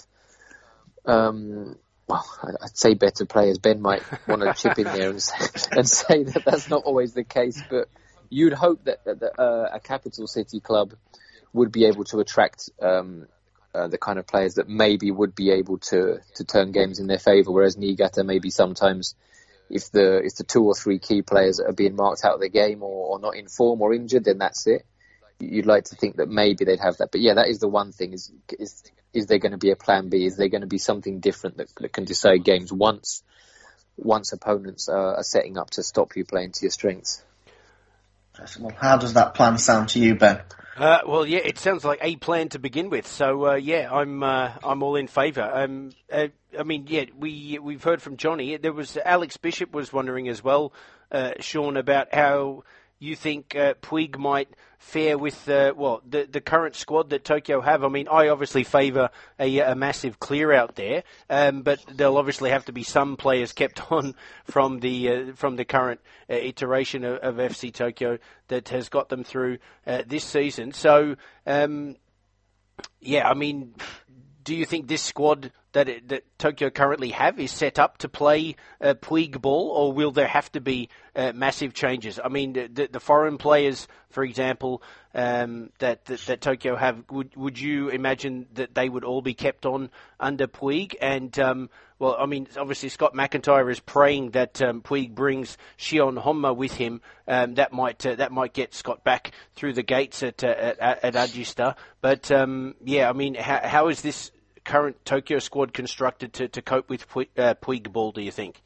I'd say better players. Ben might want to chip in there and say that that's not always the case, but you'd hope that a capital city club would be able to attract the kind of players that maybe would be able to turn games in their favour, whereas Niigata maybe sometimes, if the 2 or 3 key players are being marked out of the game or not in form or injured, then that's it. You'd like to think that maybe they'd have that. But that is the one thing, is there going to be a plan B? Is there going to be something different that can decide games once opponents are setting up to stop you playing to your strengths? Well, how does that plan sound to you, Ben? Well, yeah, it sounds like a plan to begin with. So, yeah, I'm all in favour. I mean, yeah, we've heard from Johnny. There was Alex Bishop was wondering as well, Sean, about how you think Puig might fare with the current squad that Tokyo have. I mean, I obviously favour a massive clear out there, but there'll obviously have to be some players kept on from the current iteration of FC Tokyo that has got them through this season. So, yeah, I mean, do you think this squad that Tokyo currently have is set up to play Puig ball, or will there have to be massive changes? I mean, the foreign players, for example, that Tokyo have, would you imagine that they would all be kept on under Puig? And well, I mean, obviously Scott McIntyre is praying that Puig brings Shion Honma with him. That might get Scott back through the gates at Ajista. But yeah, I mean, how is this current Tokyo squad constructed to cope with Puig ball, do you think?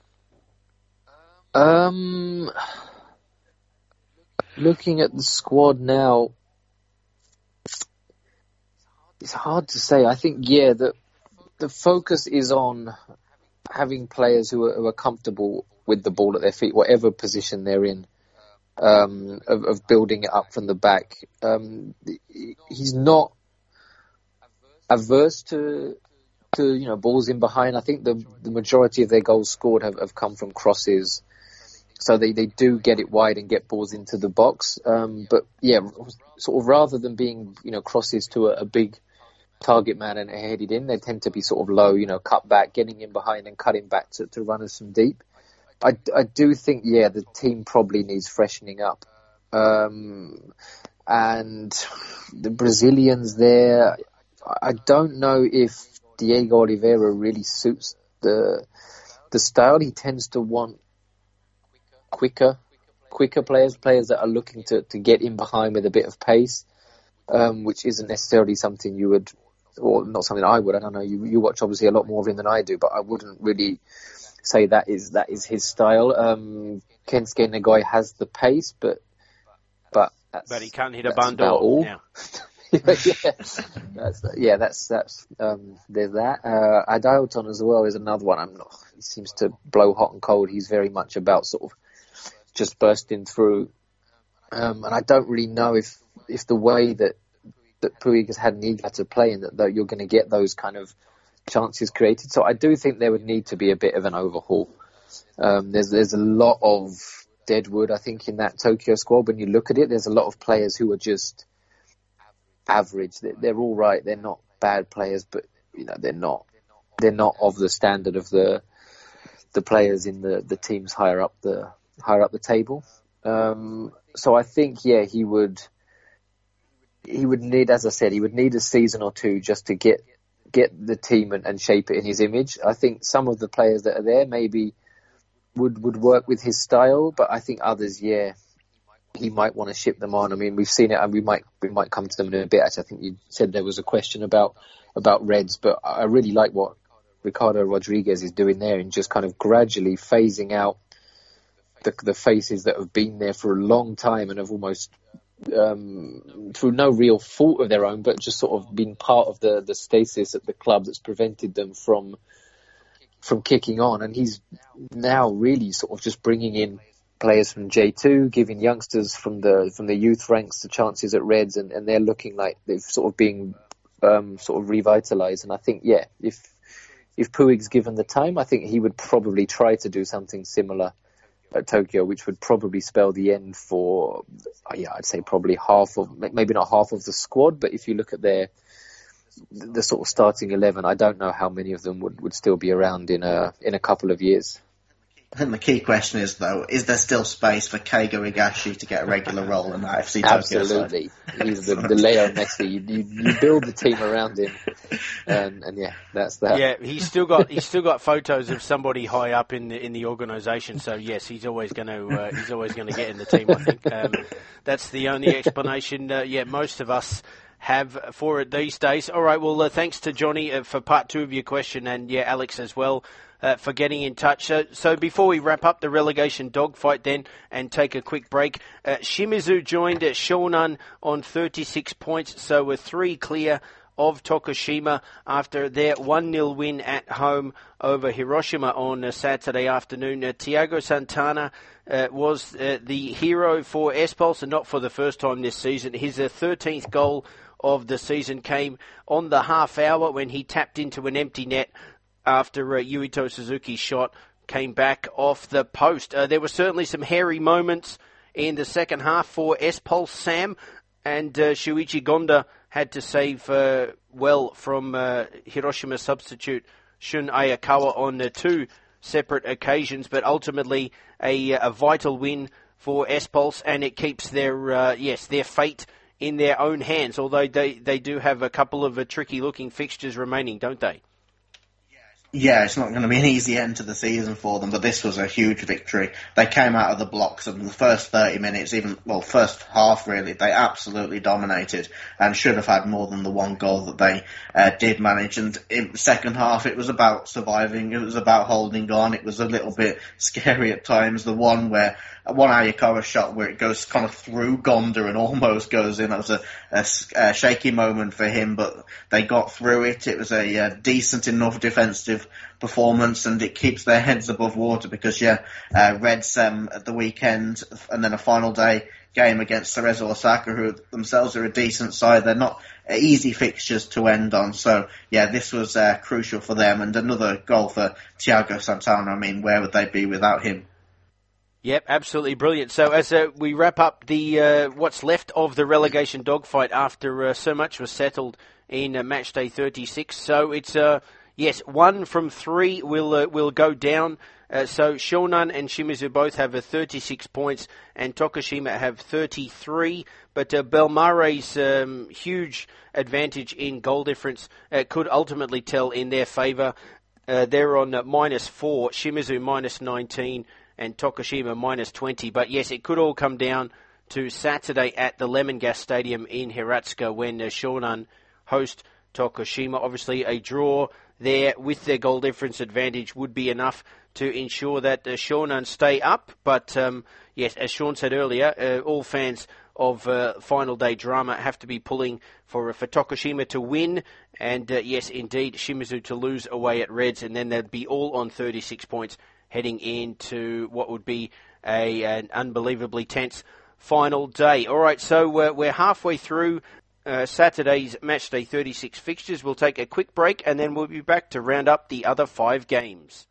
Looking at the squad now, it's hard to say. I think, yeah, the focus is on having players who are comfortable with the ball at their feet, whatever position they're in, of building it up from the back. He's not averse to balls in behind. I think the majority of their goals scored have come from crosses, so they do get it wide and get balls into the box. But yeah, sort of rather than being crosses to a big target man and headed in, they tend to be sort of low, cut back, getting in behind and cutting back to runners from deep. I do think, yeah, the team probably needs freshening up. And the Brazilians there, I don't know if Diego Oliveira really suits the style. He tends to want quicker players that are looking to get in behind with a bit of pace, which isn't necessarily something you would, or not something I would. I don't know. You watch obviously a lot more of him than I do, but I wouldn't really say that is his style. Kensuke Nagai has the pace, but he can't hit a bundle now. There's that. Adaoton as well is another one. He seems to blow hot and cold. He's very much about sort of just bursting through. And I don't really know if the way that Puig has had Niga to play and that you're going to get those kind of chances created. So I do think there would need to be a bit of an overhaul. There's a lot of deadwood, I think, in that Tokyo squad. When you look at it, there's a lot of players who are just average. They're all right. They're not bad players, but they're not of the standard of the players in the teams higher up the table. So I think, yeah, he would need, as I said, he would need a season or two just to get the team and shape it in his image. I think some of the players that are there maybe would work with his style, but I think others, yeah, he might want to ship them on. I mean, we've seen it, and we might come to them in a bit. Actually, I think you said there was a question about Reds, but I really like what Ricardo Rodriguez is doing there, and just kind of gradually phasing out the faces that have been there for a long time and have almost through no real fault of their own, but just sort of been part of the stasis at the club that's prevented them from kicking on. And he's now really sort of just bringing in players from J2, giving youngsters from the youth ranks the chances at Reds, and they're looking like they've sort of been sort of revitalised. And I think, yeah, if Puig's given the time, I think he would probably try to do something similar at Tokyo, which would probably spell the end for, I'd say probably maybe not half of the squad, but if you look at the sort of starting 11, I don't know how many of them would still be around in a couple of years. I think the key question is, though, is there still space for Keigo Higashi to get a regular role in that FC Tokyo Absolutely. side? He's the Leo Messi. You build the team around him, and yeah, that's that. Yeah, he's still got photos of somebody high up in the organisation. So yes, he's always going to get in the team. I think that's the only explanation. Most of us have for it these days. All right. Well, thanks to Johnny for part 2 of your question, and Alex as well. for getting in touch. So before we wrap up the relegation dogfight then and take a quick break, Shimizu joined Shonan on 36 points, so we're 3 clear of Tokushima after their 1-0 win at home over Hiroshima on Saturday afternoon. Thiago Santana was the hero for Espolsa, and not for the first time this season. His 13th goal of the season came on the half hour when he tapped into an empty net after Yuito Suzuki's shot came back off the post. There were certainly some hairy moments in the second half for Espolsa, Sam, and Shuichi Gonda had to save well from Hiroshima substitute Shun Ayakawa on 2 separate occasions, but ultimately a vital win for Espolsa, and it keeps their fate in their own hands, although they do have a couple of tricky-looking fixtures remaining, don't they? Yeah, it's not going to be an easy end to the season for them, but this was a huge victory. They came out of the blocks, and the first 30 minutes, first half really, they absolutely dominated and should have had more than the 1 goal that they did manage. And in the second half, it was about surviving, it was about holding on, it was a little bit scary at times. The one Ayakawa shot where it goes kind of through Gonda and almost goes in, that was a shaky moment for him, but they got through it. It was a decent enough defensive performance, and it keeps their heads above water because Reds at the weekend and then a final day game against Cerezo Osaka, who themselves are a decent side. They're not easy fixtures to end on, so this was crucial for them, and another goal for Thiago Santana. I mean, where would they be without him? Yep, absolutely brilliant. So as we wrap up the what's left of the relegation dogfight after so much was settled in match day 36, so it's 1 from 3 will go down. So Shonan and Shimizu both have 36 points, and Tokushima have 33. But Belmare's huge advantage in goal difference could ultimately tell in their favour. They're on -4, Shimizu -19, and Tokushima -20. But yes, it could all come down to Saturday at the Lemongas Stadium in Hiratsuka when Shonan host Tokushima. Obviously, a draw there with their goal difference advantage would be enough to ensure that Shonan stay up. But yes, as Sean said earlier, all fans of final day drama have to be pulling for Tokushima to win, and yes, indeed, Shimizu to lose away at Reds, and then they'd be all on 36 points heading into what would be an unbelievably tense final day. All right, so we're halfway through Saturday's Matchday 36 fixtures. We'll take a quick break, and then we'll be back to round up the other 5 games.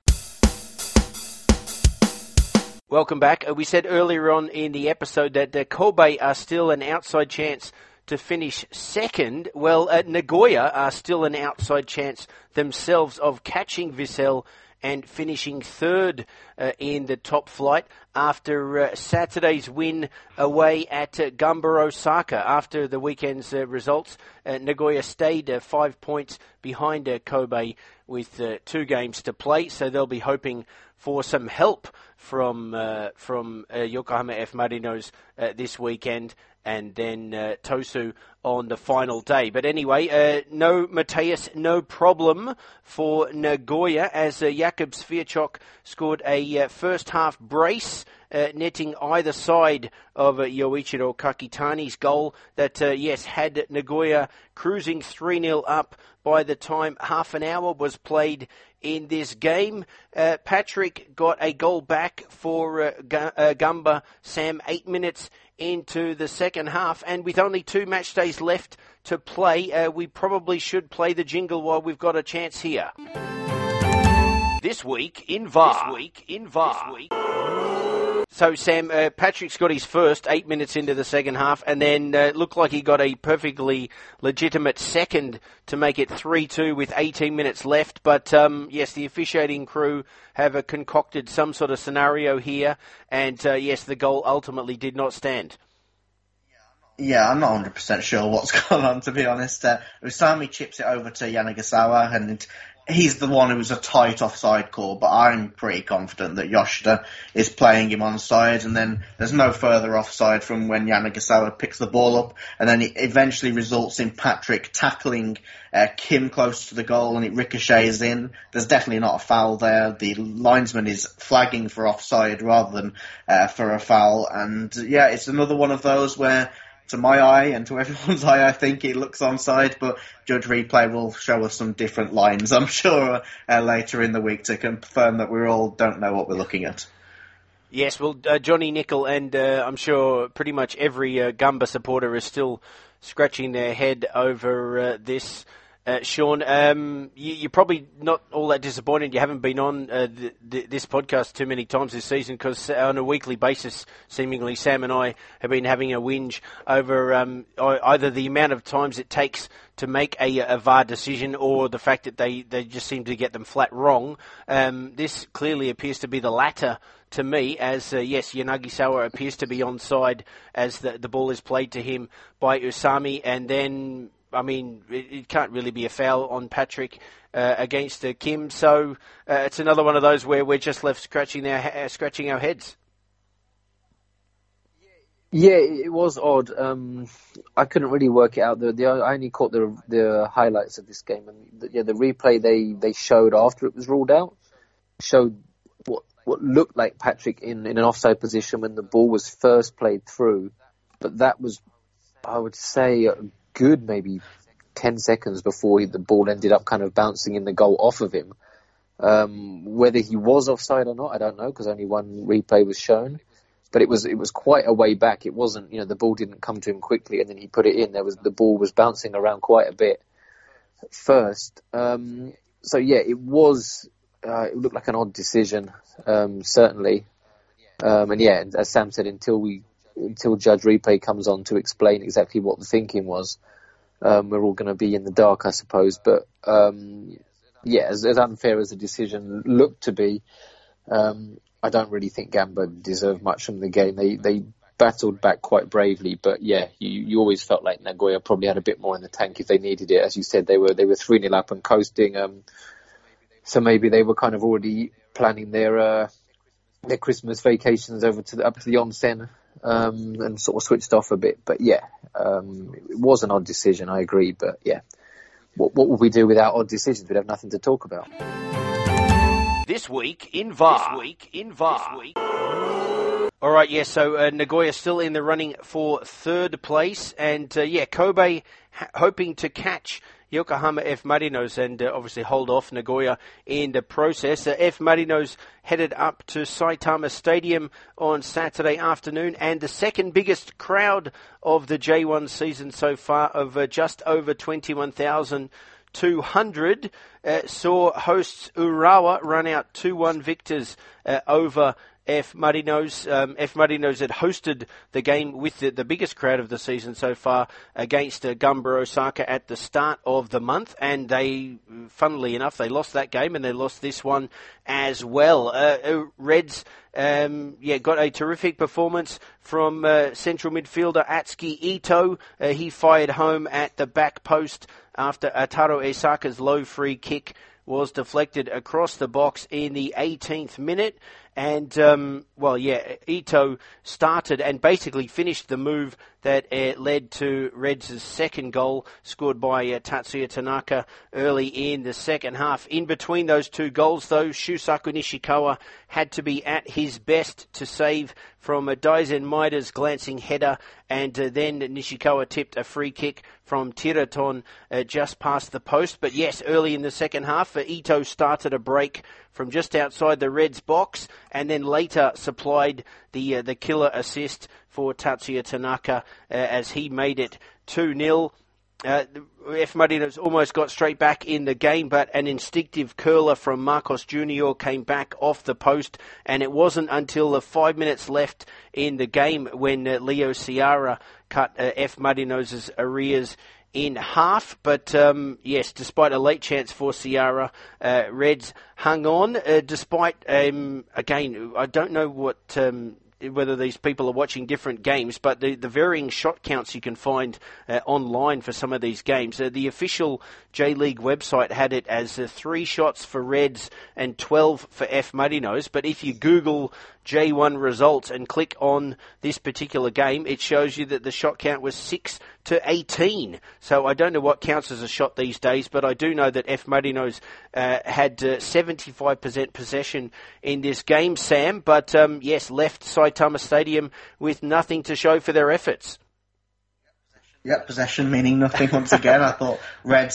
Welcome back. We said earlier on in the episode that Kobe are still an outside chance to finish second. Well, Nagoya are still an outside chance themselves of catching Vissel and finishing third in the top flight after Saturday's win away at Gamba Osaka. After the weekend's results, Nagoya stayed 5 points behind Kobe with 2 games to play, so they'll be hoping for some help from Yokohama F. Marinos this weekend, and then Tosu on the final day. But anyway, no Mateus, no problem for Nagoya, as Jakub Sviachok scored a first half brace, netting either side of Yoichiro Kakitani's goal that, had Nagoya cruising 3-0 up by the time half an hour was played in this game. Patrick got a goal back for Gamba, Sam, 8 minutes into the second half, and with only 2 match days left to play, we probably should play the jingle while we've got a chance here. This week in VAR. So, Sam, Patrick's got his first 8 minutes into the second half, and then looked like he got a perfectly legitimate second to make it 3-2 with 18 minutes left. But, yes, the officiating crew have concocted some sort of scenario here, and, yes, the goal ultimately did not stand. Yeah, I'm not 100% sure what's gone on, to be honest. Usami chips it over to Yanagasawa, and he's the one who was a tight offside call, but I'm pretty confident that Yoshida is playing him onside, and then there's no further offside from when Yanagisawa picks the ball up, and then it eventually results in Patrick tackling Kim close to the goal, and it ricochets in. There's definitely not a foul there. The linesman is flagging for offside rather than for a foul, and yeah, it's another one of those where, to my eye and to everyone's eye, I think it looks onside, but Judge Replay will show us some different lines, I'm sure, later in the week to confirm that we all don't know what we're looking at. Yes, well, Johnny Nicol and I'm sure pretty much every Gamba supporter is still scratching their head over this. Sean, you're probably not all that disappointed. You haven't been on this podcast too many times this season because on a weekly basis, seemingly, Sam and I have been having a whinge over either the amount of times it takes to make a VAR decision or the fact that they just seem to get them flat wrong. This clearly appears to be the latter to me, as yes, Yanagisawa appears to be onside as the ball is played to him by Usami, and then I mean, it can't really be a foul on Patrick against Kim. So it's another one of those where we're just left scratching our heads. Yeah, it was odd. I couldn't really work it out. I only caught the highlights of this game, and the replay they showed after it was ruled out showed what looked like Patrick in an offside position when the ball was first played through, but that was, I would say, good maybe 10 seconds before the ball ended up kind of bouncing in the goal off of him. Whether he was offside or not, I don't know, because only one replay was shown. But it was quite a way back. It wasn't, the ball didn't come to him quickly and then he put it in. The ball was bouncing around quite a bit at first. So yeah, it looked like an odd decision, certainly. And yeah, as Sam said, until Judge Replay comes on to explain exactly what the thinking was, we're all going to be in the dark, I suppose. But yeah, as unfair as the decision looked to be, I don't really think Gamba deserved much from the game. They battled back quite bravely, but yeah, you always felt like Nagoya probably had a bit more in the tank if they needed it. As you said, they were 3-0 up and coasting, so maybe they were kind of already planning their Christmas vacations over up to the onsen, and sort of switched off a bit. But yeah, it was an odd decision, I agree. But yeah, what would we do without odd decisions? We'd have nothing to talk about. This week in VAR. All right, yeah, so Nagoya still in the running for third place. And Kobe hoping to catch Yokohama F. Marinos and obviously hold off Nagoya in the process. F. Marinos headed up to Saitama Stadium on Saturday afternoon, and the second biggest crowd of the J1 season so far of just over 21,200 saw hosts Urawa run out 2-1 victors over F. Marinos. F. Marinos had hosted the game with the biggest crowd of the season so far against Gamba Osaka at the start of the month, and they, funnily enough, they lost that game and they lost this one as well. Reds got a terrific performance from central midfielder Atsuki Ito. He fired home at the back post after Ataro Esaka's low free kick was deflected across the box in the 18th minute. And, Ito started and basically finished the move that led to Reds' second goal, scored by Tatsuya Tanaka early in the second half. In between those two goals, though, Shusaku Nishikawa had to be at his best to save from Daizen Maida's glancing header, and then Nishikawa tipped a free kick from Tiraton just past the post. But yes, early in the second half, Ito started a break from just outside the Reds' box, and then later supplied the killer assist for Tatsuya Tanaka as he made it 2-0. F. Marinos almost got straight back in the game, but an instinctive curler from Marcos Junior came back off the post, and it wasn't until 5 minutes left in the game when Leo Ciara cut F. Marinos' arrears in half. But yes, despite a late chance for Ciara, Reds hung on, despite, again, I don't know what whether these people are watching different games, but the varying shot counts you can find online for some of these games. The official J-League website had it as 3 shots for Reds and 12 for F Marinos, but if you Google J1 results and click on this particular game, it shows you that the shot count was 6-18. So I don't know what counts as a shot these days, but I do know that F Marinos had 75% possession in this game, Sam, but yes, left Saitama Stadium with nothing to show for their efforts. Yeah, possession meaning nothing once again. I thought Reds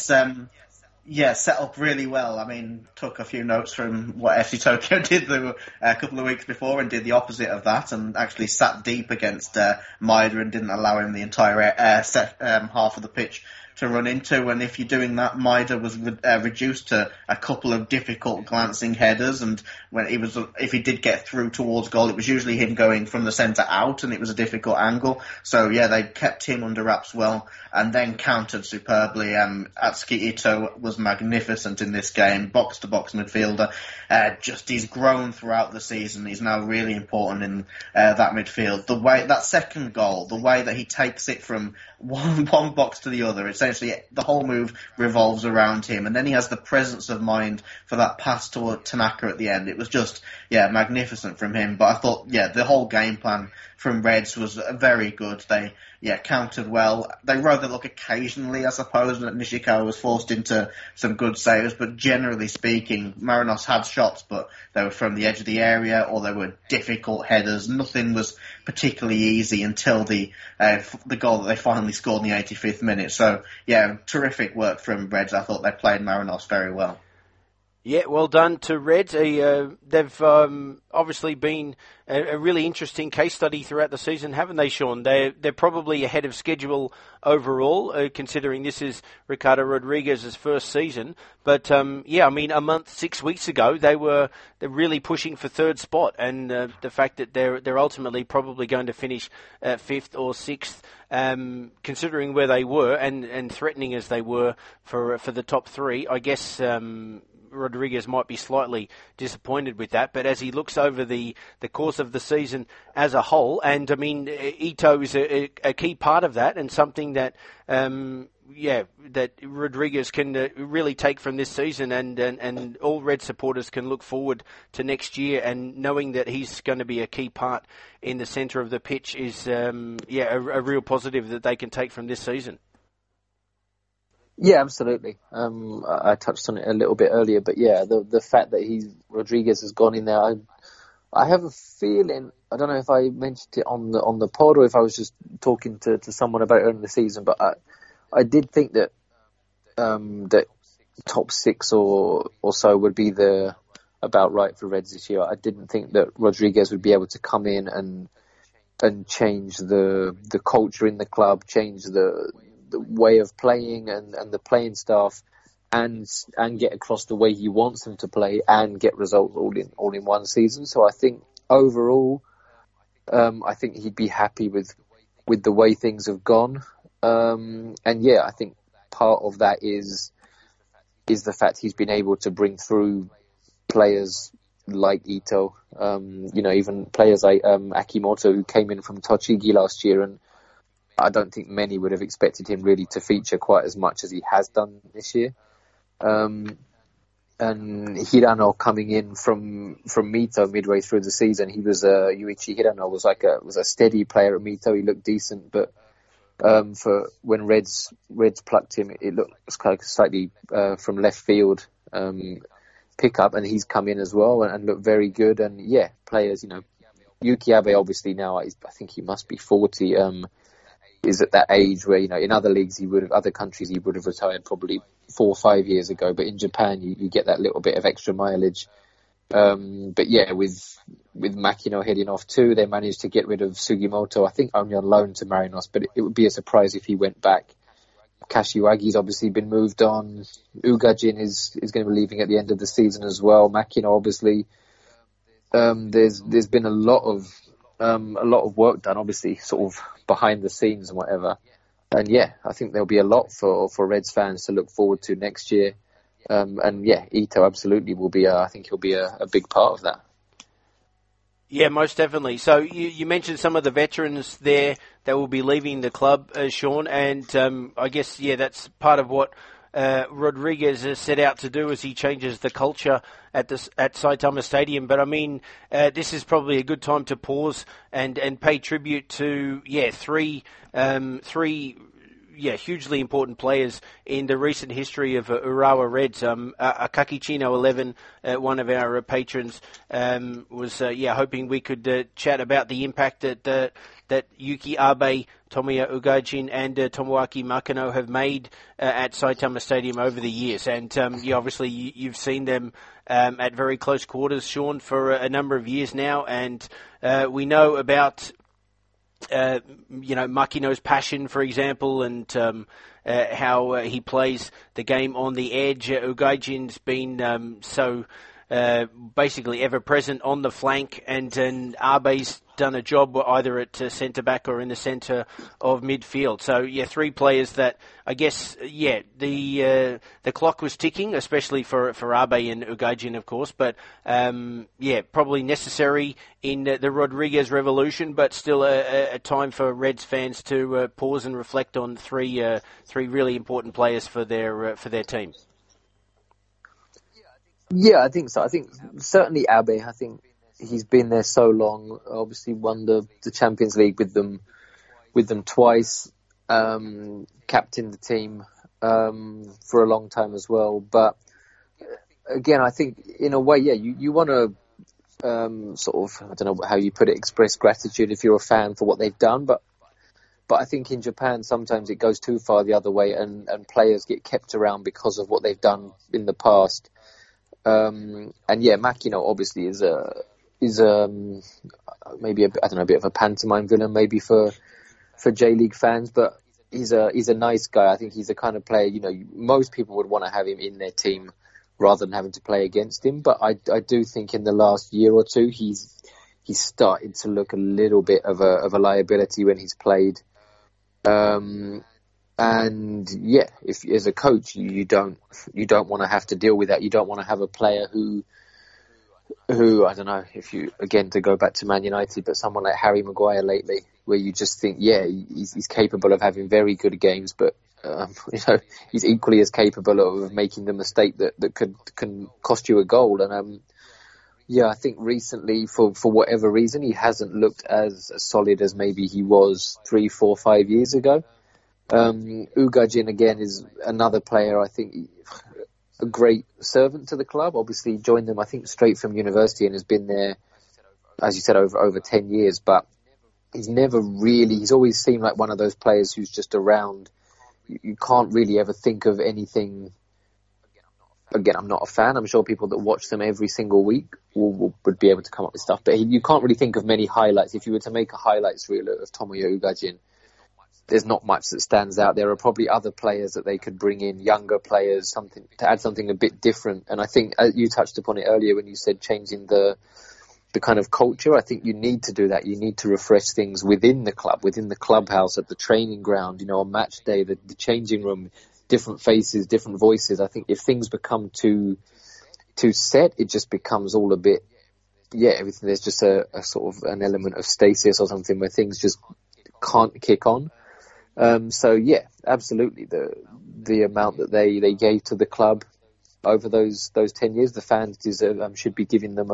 set up really well. I mean, took a few notes from what FC Tokyo did a couple of weeks before and did the opposite of that, and actually sat deep against Maeda and didn't allow him the entire half of the pitch to run into. And if you're doing that, Maeda was reduced to a couple of difficult glancing headers, and if he did get through towards goal, it was usually him going from the centre out, and it was a difficult angle. So yeah, they kept him under wraps well, and then countered superbly. Atsuki Ito was magnificent in this game, box-to-box midfielder. He's grown throughout the season. He's now really important in that midfield. The way that second goal, the way that he takes it from one box to the other, essentially the whole move revolves around him, and then he has the presence of mind for that pass toward Tanaka at the end. It was just, magnificent from him. But I thought, the whole game plan from Reds was very good. They, countered well. They rode the luck occasionally, I suppose, that Nishikawa was forced into some good saves, but generally speaking, Marinos had shots, but they were from the edge of the area, or they were difficult headers. Nothing was particularly easy until the goal that they finally scored in the 85th minute. So, terrific work from Reds. I thought they played Marinos very well. Yeah, well done to Reds. They've obviously been a really interesting case study throughout the season, haven't they, Sean? They're probably ahead of schedule overall, considering this is Ricardo Rodriguez's first season. But a month, 6 weeks ago, they're really pushing for third spot, and the fact that they're ultimately probably going to finish 5th or 6th, considering where they were and threatening as they were for the top 3, I guess. Rodriguez might be slightly disappointed with that, but as he looks over the course of the season as a whole, and I mean, Ito is a key part of that, and something that that Rodriguez can really take from this season, and all Red supporters can look forward to next year, and knowing that he's going to be a key part in the centre of the pitch is a real positive that they can take from this season. Yeah, absolutely. I touched on it a little bit earlier, but the fact that Rodriguez has gone in there, I have a feeling, I don't know if I mentioned it on the pod or if I was just talking to someone about it earlier in the season, but I did think that that top 6 or so would be about right for Reds this year. I didn't think that Rodriguez would be able to come in and change the culture in the club, change the way of playing and the playing staff, and get across the way he wants them to play and get results all in one season. So I think overall, I think he'd be happy with the way things have gone. I think part of that is the fact he's been able to bring through players like Ito, even players like Akimoto, who came in from Tochigi last year, and I don't think many would have expected him really to feature quite as much as he has done this year. And Hirano coming in from Mito midway through the season, Yuichi Hirano was a steady player at Mito. He looked decent, but for when Reds plucked him, it looked kind of slightly from left field pickup, and he's come in as well and looked very good. And players, Yuki Abe obviously now I think he must be 40. Is at that age where, in other leagues, other countries, he would have retired probably 4 or 5 years ago. But in Japan, you get that little bit of extra mileage. With Makino heading off too, they managed to get rid of Sugimoto, I think only on loan to Marinos, but it would be a surprise if he went back. Kashiwagi's obviously been moved on. Ugajin is going to be leaving at the end of the season as well. Makino, obviously, there's been a lot of work done, obviously, sort of behind the scenes and whatever. And I think there'll be a lot for Reds fans to look forward to next year. Ito absolutely will be. I think he'll be a big part of that. Yeah, most definitely. So you mentioned some of the veterans there that will be leaving the club, Sean, and I guess, that's part of what Rodriguez has set out to do as he changes the culture at Saitama Stadium. But I mean, this is probably a good time to pause and pay tribute to three hugely important players in the recent history of Urawa Reds. Akakichino 11, one of our patrons, was hoping we could chat about the impact that Yuki Abe, Tomoya Ugajin, and Tomoaki Makino have made at Saitama Stadium over the years. And obviously you've seen them at very close quarters, Sean, for a number of years now, and we know about Makino's passion, for example, and how he plays the game on the edge. Ugajin's been so basically ever present on the flank, and Abe's done a job either at centre back or in the centre of midfield. So three players that I guess the clock was ticking, especially for Abe and Ugajin, of course, but probably necessary in the Rodriguez revolution, but still a time for Reds fans to pause and reflect on three really important players for their team. Yeah, I think so. I think certainly Abe. I think he's been there so long. Obviously, won the Champions League with them twice. Captained the team for a long time as well. But again, I think in a way, you want to sort of, I don't know how you put it, express gratitude if you're a fan for what they've done. But I think in Japan sometimes it goes too far the other way, and players get kept around because of what they've done in the past. Makino obviously is maybe a bit of a pantomime villain maybe for J-League fans, but he's a nice guy. I think he's the kind of player, most people would want to have him in their team rather than having to play against him. But I do think in the last year or two he's started to look a little bit of a liability when he's played. If as a coach you don't want to have to deal with that. You don't want to have a player who I don't know, if you, again, to go back to Man United, but someone like Harry Maguire lately, where you just think, he's capable of having very good games, but he's equally as capable of making the mistake that can cost you a goal. And I think recently, for whatever reason, he hasn't looked as solid as maybe he was 3, 4, 5 years ago. Ugajin again is another player, I think, a great servant to the club. Obviously joined them, I think, straight from university and has been there, as you said, over 10 years, but he's always seemed like one of those players who's just around. You can't really ever think of anything. Again, I'm not a fan. I'm sure people that watch them every single week would be able to come up with stuff, but you can't really think of many highlights. If you were to make a highlights reel of Tomoya Ugajin, there's not much that stands out. There are probably other players that they could bring in, younger players, something to add something a bit different. And I think you touched upon it earlier when you said changing the kind of culture. I think you need to do that. You need to refresh things within the club, within the clubhouse, at the training ground, on match day, the changing room, different faces, different voices. I think if things become too set, it just becomes all a bit, everything. There's just a sort of an element of stasis or something where things just can't kick on. Absolutely. The amount that they gave to the club over those 10 years, the fans deserve, should be giving them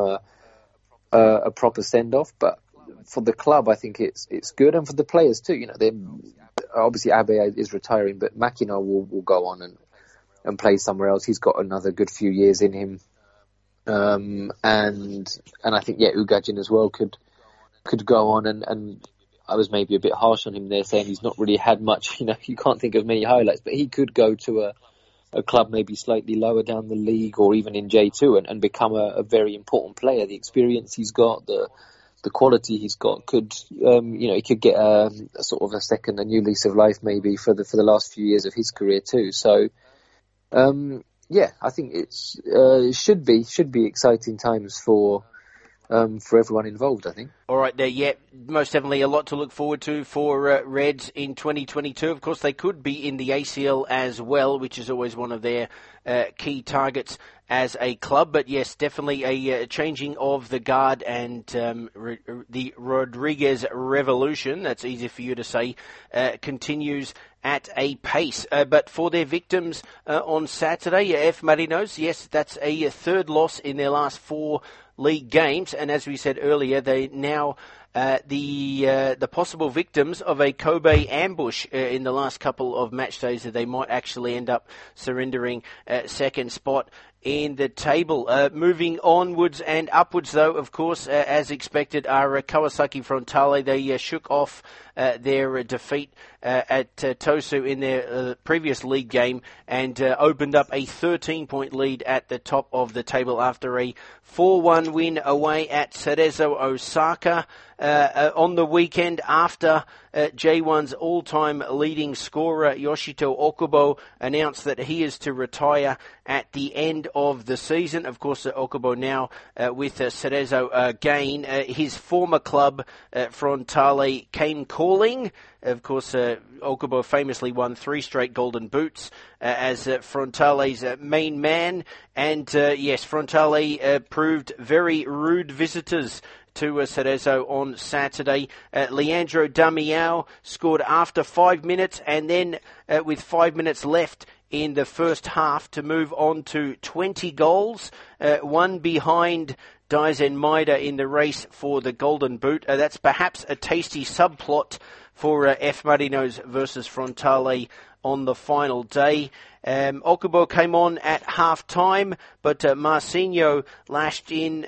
a proper send off. But for the club, I think it's good, and for the players too. Obviously Abe is retiring, but Makino will go on and play somewhere else. He's got another good few years in him, and I think Ugajin as well could go on and. I was maybe a bit harsh on him there, saying he's not really had much, you can't think of many highlights, but he could go to a club maybe slightly lower down the league or even in J2 and become a very important player. The experience he's got, the quality he's got could, he could get a sort of a new lease of life maybe for the last few years of his career too. So, I think it should be exciting times for for everyone involved, I think. All right, there, yeah, most definitely a lot to look forward to for Reds in 2022. Of course, they could be in the ACL as well, which is always one of their key targets as a club. But yes, definitely a changing of the guard, and the Rodriguez revolution, that's easy for you to say, continues at a pace. But for their victims on Saturday, F. Marinos, yes, that's a third loss in their last 4 league games, and as we said earlier, they now the possible victims of a Kobe ambush in the last couple of match days, that they might actually end up surrendering second spot in the table. Moving onwards and upwards, though, of course, as expected, are Kawasaki Frontale. They shook off their defeat at Tosu in their previous league game, and opened up a 13-point lead at the top of the table after a 4-1 win away at Cerezo Osaka. On the weekend, after J1's all-time leading scorer Yoshito Okubo announced that he is to retire at the end of the season. Of course, Okubo now with Cerezo again. His former club, Frontale, came calling. Of course, Okubo famously won 3 straight Golden Boots as Frontale's main man. And yes, Frontale proved very rude visitors to Cerezo on Saturday. Leandro Damiao scored after 5 minutes, and then with 5 minutes left in the first half to move on to 20 goals, one behind Daizen Maeda in the race for the Golden Boot. That's perhaps a tasty subplot for F. Marinos versus Frontale on the final day. Okubo came on at half-time, but Marcinho lashed in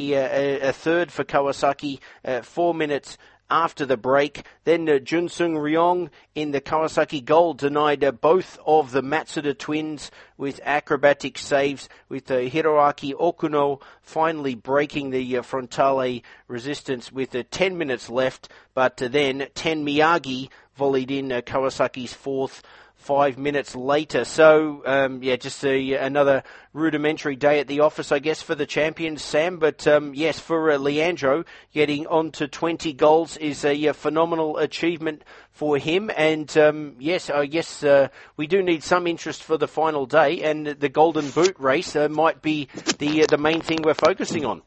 a third for Kawasaki 4 minutes after the break. Then Junsung Ryong in the Kawasaki goal denied both of the Matsuda twins with acrobatic saves, with Hiroaki Okuno finally breaking the Frontale resistance with 10 minutes left, but then Ten Miyagi volleyed in Kawasaki's fourth 5 minutes later. So, just another rudimentary day at the office, I guess, for the champions, Sam. But, yes, for Leandro, getting on to 20 goals is a phenomenal achievement for him. And, yes, I guess we do need some interest for the final day, and the Golden Boot race might be the main thing we're focusing on.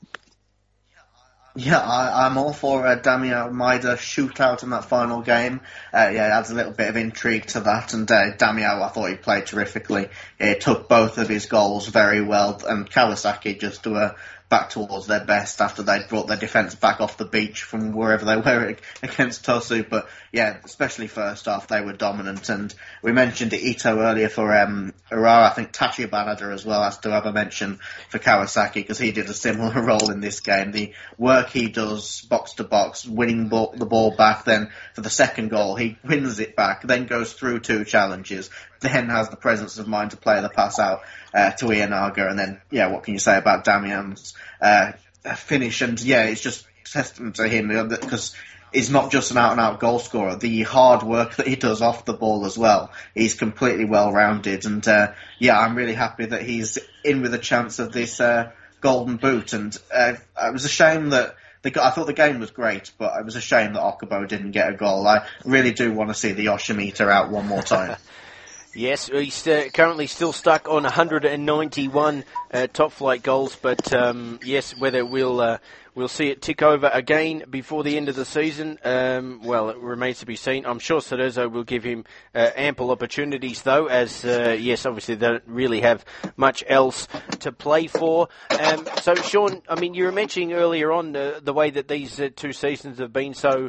Yeah, I'm all for Damiao Maeda shootout in that final game. It adds a little bit of intrigue to that. And Damiao, I thought he played terrifically. He took both of his goals very well. And Kawasaki just back towards their best after they'd brought their defence back off the beach from wherever they were against Tosu. But yeah, especially first half, they were dominant. And we mentioned Ito earlier for Urara. I think Tachi Banada as well has to have a mention for Kawasaki, because he did a similar role in this game. The work he does box to box, winning the ball back, then for the second goal he wins it back, then goes through 2 challenges, then has the presence of mind to play the pass out to Ienaga, and then what can you say about Damian's finish? And it's just testament to him, because he's not just an out-and-out goal scorer. The hard work that he does off the ball as well, he's completely well-rounded. And I'm really happy that he's in with a chance of this Golden Boot. And it was a shame that I thought the game was great, but it was a shame that Okubo didn't get a goal. I really do want to see the Yoshimita out one more time. Yes, he's currently still stuck on 191 top-flight goals, but yes, whether we'll see it tick over again before the end of the season, it remains to be seen. I'm sure Cerezo will give him ample opportunities, though, as, obviously they don't really have much else to play for. So, Sean, I mean, you were mentioning earlier on the way that these 2 seasons have been so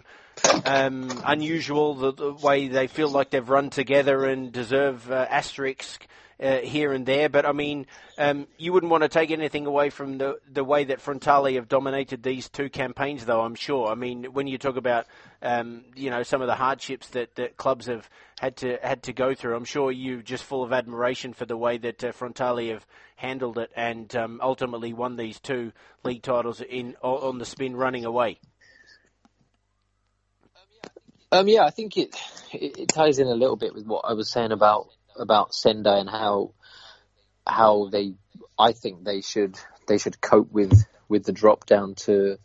unusual, the way they feel like they've run together and deserve asterisk here and there. But I mean, you wouldn't want to take anything away from the way that Frontale have dominated these 2 campaigns, though, I'm sure. I mean, when you talk about some of the hardships that clubs have had to go through, I'm sure you're just full of admiration for the way that Frontale have handled it and ultimately won these 2 league titles on the spin running away. I think it ties in a little bit with what I was saying about Sendai and how I think they should cope with the drop down to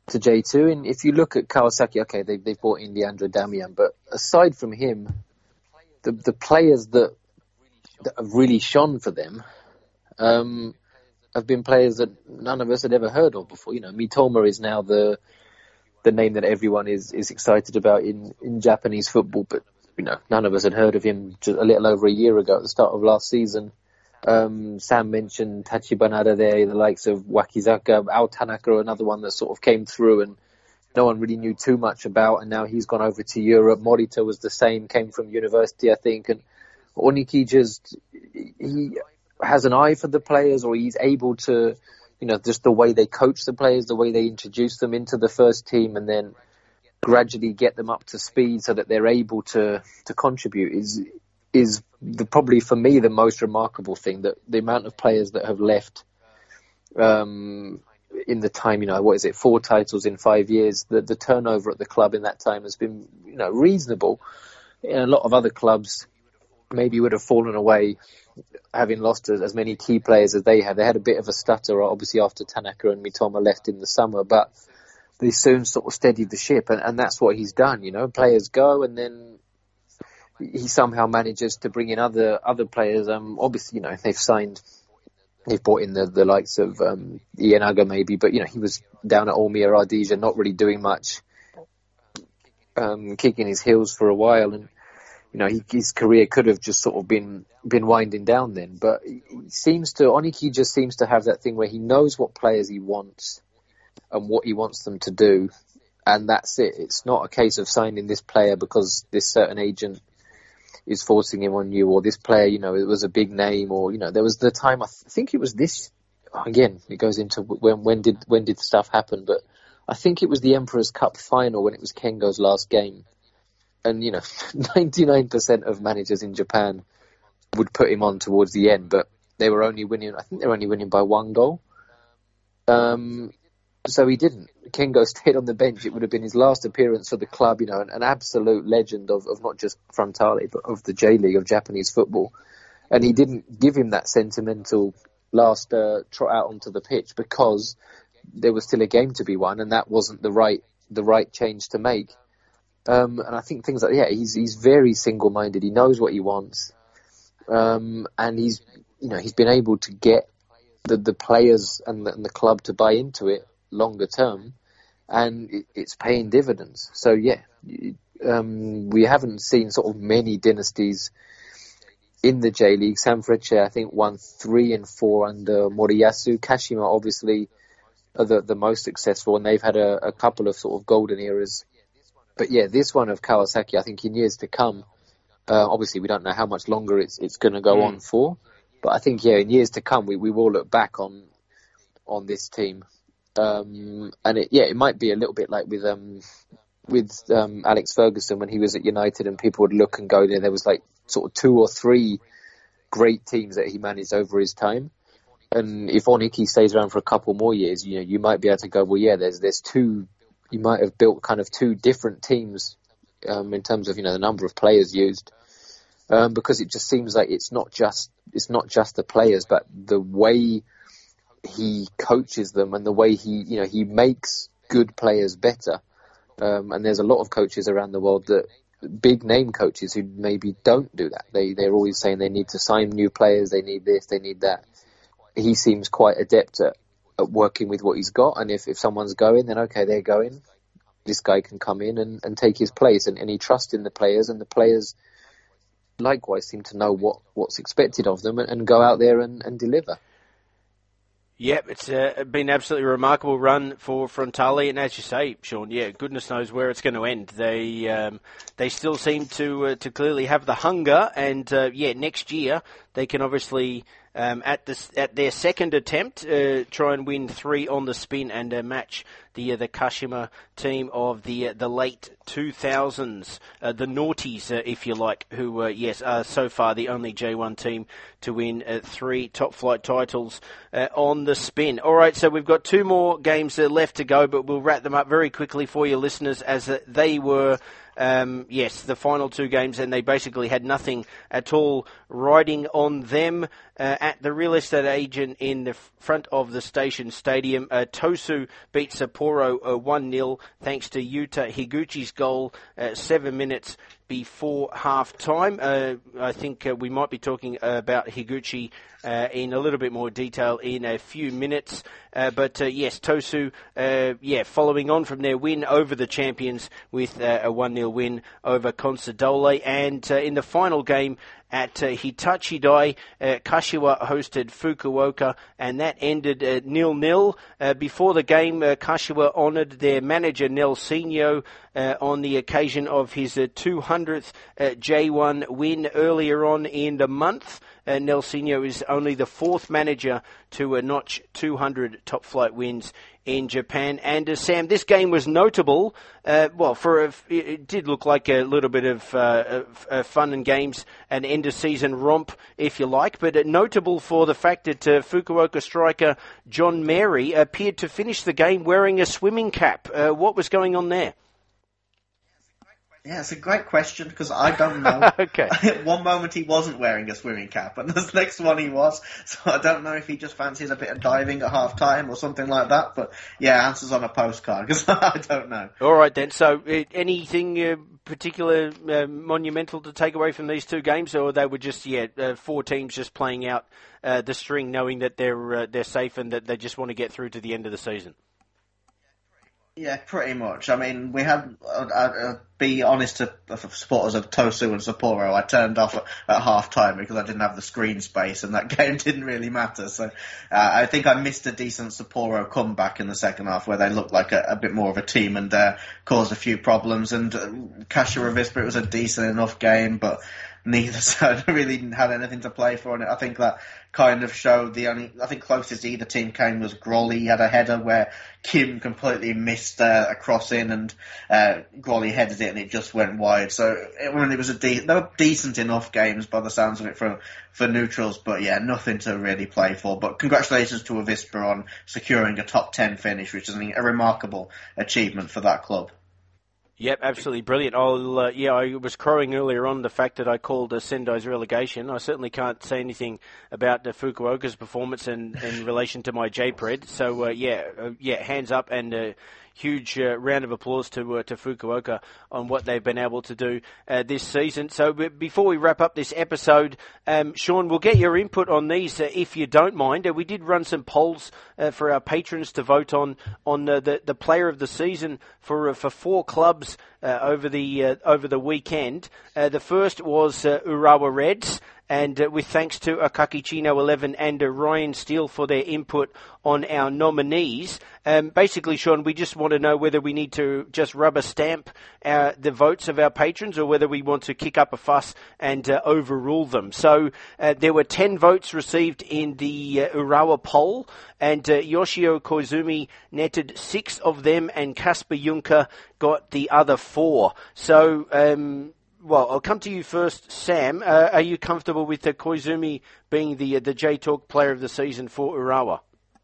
J2. And if you look at Kawasaki, okay, they've brought in Leandro Damian, but aside from him, the players that have really shone for them have been players that none of us had ever heard of before. Mitoma is now the name that everyone is excited about in Japanese football, but none of us had heard of him just a little over a year ago at the start of last season. Sam mentioned Tachibanada there, the likes of Wakizaka, Ao Tanaka, another one that sort of came through and no one really knew too much about, and now he's gone over to Europe. Morita was the same, came from university, I think, and Oniki he has an eye for the players, or he's able to, just the way they coach the players, the way they introduce them into the first team and then gradually get them up to speed so that they're able to contribute is probably for me the most remarkable thing, that the amount of players that have left in the time, 4 titles in 5 years, the turnover at the club in that time has been, reasonable. A lot of other clubs maybe would have fallen away having lost as many key players as they had. They had a bit of a stutter, obviously, after Tanaka and Mitoma left in the summer, but they soon sort of steadied the ship, and that's what he's done. Players go, and then he somehow manages to bring in other players. Obviously, they've brought in the likes of Ienaga maybe, but he was down at Ormia Ardija, not really doing much, kicking his heels for a while, and his career could have just sort of been winding down then. But Oniki just seems to have that thing where he knows what players he wants and what he wants them to do, and that's it. It's not a case of signing this player because this certain agent is forcing him on you, or this player, it was a big name, or there was the time, I think it was this, again, it goes into when did stuff happen, but I think it was the Emperor's Cup final when it was Kengo's last game. And, 99% of managers in Japan would put him on towards the end, but they were only winning by 1 goal. So he didn't. Kengo stayed on the bench. It would have been his last appearance for the club, an absolute legend of not just Frontale, but of the J-League, of Japanese football. And he didn't give him that sentimental last trot out onto the pitch because there was still a game to be won, and that wasn't the right change to make. And I think things like, he's very single-minded. He knows what he wants. And he's been able to get the players and the club to buy into it longer term, and it's paying dividends. So we haven't seen sort of many dynasties in the J-League. Sanfrecce, I think, won 3 and 4 under Moriyasu. Kashima, obviously, are the most successful, and they've had a couple of sort of golden eras. But this one of Kawasaki, I think in years to come, obviously we don't know how much longer it's going to go on for, but I think in years to come we will look back on this team, and it might be a little bit like with Alex Ferguson when he was at United, and people would look and go there was like sort of 2 or 3 great teams that he managed over his time. And if Oniki stays around for a couple more years, you might be able to go, there's 2. You might have built kind of 2 different teams in terms of the number of players used, because it just seems like it's not just the players, but the way he coaches them and the way he makes good players better. And there's a lot of coaches around the world, that big name coaches, who maybe don't do that. They're always saying they need to sign new players, they need this, they need that. He seems quite adept at working with what he's got, and if someone's going, then okay, they're going. This guy can come in and take his place, and he trusts in the players, and the players likewise seem to know what's expected of them and go out there and deliver. Yep, it's been an absolutely remarkable run for Frontale, and as you say, Sean, goodness knows where it's going to end. They still seem to clearly have the hunger, and next year they can obviously at their second attempt try and win 3 on the spin and match the Kashima team of the late 2000s, the Naughties, if you like, who are so far the only J1 team to win 3 top flight titles on the spin. All right, so we've got 2 more games left to go, but we'll wrap them up very quickly for your listeners, as they were yes, the final two games, and they basically had nothing at all riding on them. At the real estate agent in the front of the station stadium, Tosu beat Sapporo 1-0 thanks to Yuta Higuchi's goal 7 minutes before half-time. I think we might be talking about Higuchi in a little bit more detail in a few minutes. But yes, Tosu, following on from their win over the champions with a 1-0 win over Consadole. And in the final game at Hitachi-Dai, Kashiwa hosted Fukuoka, and that ended 0-0. Before the game, Kashiwa honoured their manager Nelsinho on the occasion of his 200th J1 win earlier on in the month. Nelsinho is only the fourth manager to notch 200 top-flight wins in Japan. And Sam, this game was notable. It did look like a little bit of fun and games, an end-of-season romp, if you like, but notable for the fact that Fukuoka striker John Mary appeared to finish the game wearing a swimming cap. What was going on there? Yeah, it's a great question because I don't know. Okay. One moment he wasn't wearing a swimming cap, and the next one he was. So I don't know if he just fancies a bit of diving at half time or something like that. But yeah, answers on a postcard because I don't know. All right then. So anything particular monumental to take away from these two games, or they were just four teams just playing out the string, knowing that they're safe and that they just want to get through to the end of the season? Yeah, pretty much. I mean, we had, be honest to supporters of Tosu and Sapporo, I turned off at half-time because I didn't have the screen space and that game didn't really matter. So I think I missed a decent Sapporo comeback in the second half where they looked like a bit more of a team and caused a few problems. And Kashiwa Visper, it was a decent enough game, but neither side really had anything to play for. And I think that kind of showed I think closest either team came was Grolly. He had a header where Kim completely missed a cross in and Grolly headed it and it just went wide. So it was they were decent enough games by the sounds of it for neutrals, but yeah, nothing to really play for. But congratulations to Avispa on securing a top 10 finish, which is a remarkable achievement for that club. Yep, absolutely brilliant. I was crowing earlier on the fact that I called Sendai's relegation. I certainly can't say anything about Fukuoka's performance in relation to my J-Pred. So, hands up and huge round of applause to Fukuoka on what they've been able to do this season. So before we wrap up this episode, Sean, we'll get your input on these if you don't mind. We did run some polls for our patrons to vote on the player of the season for four clubs over the weekend. The first was Urawa Reds. And with thanks to Akakichino 11 and Ryan Steele for their input on our nominees. Basically, Sean, we just want to know whether we need to just rubber stamp the votes of our patrons or whether we want to kick up a fuss and overrule them. So there were 10 votes received in the Urawa poll, and Yoshio Koizumi netted 6 of them, and Kasper Juncker got the other 4. So... I'll come to you first, Sam. Are you comfortable with Koizumi being the J-Talk player of the season for Urawa?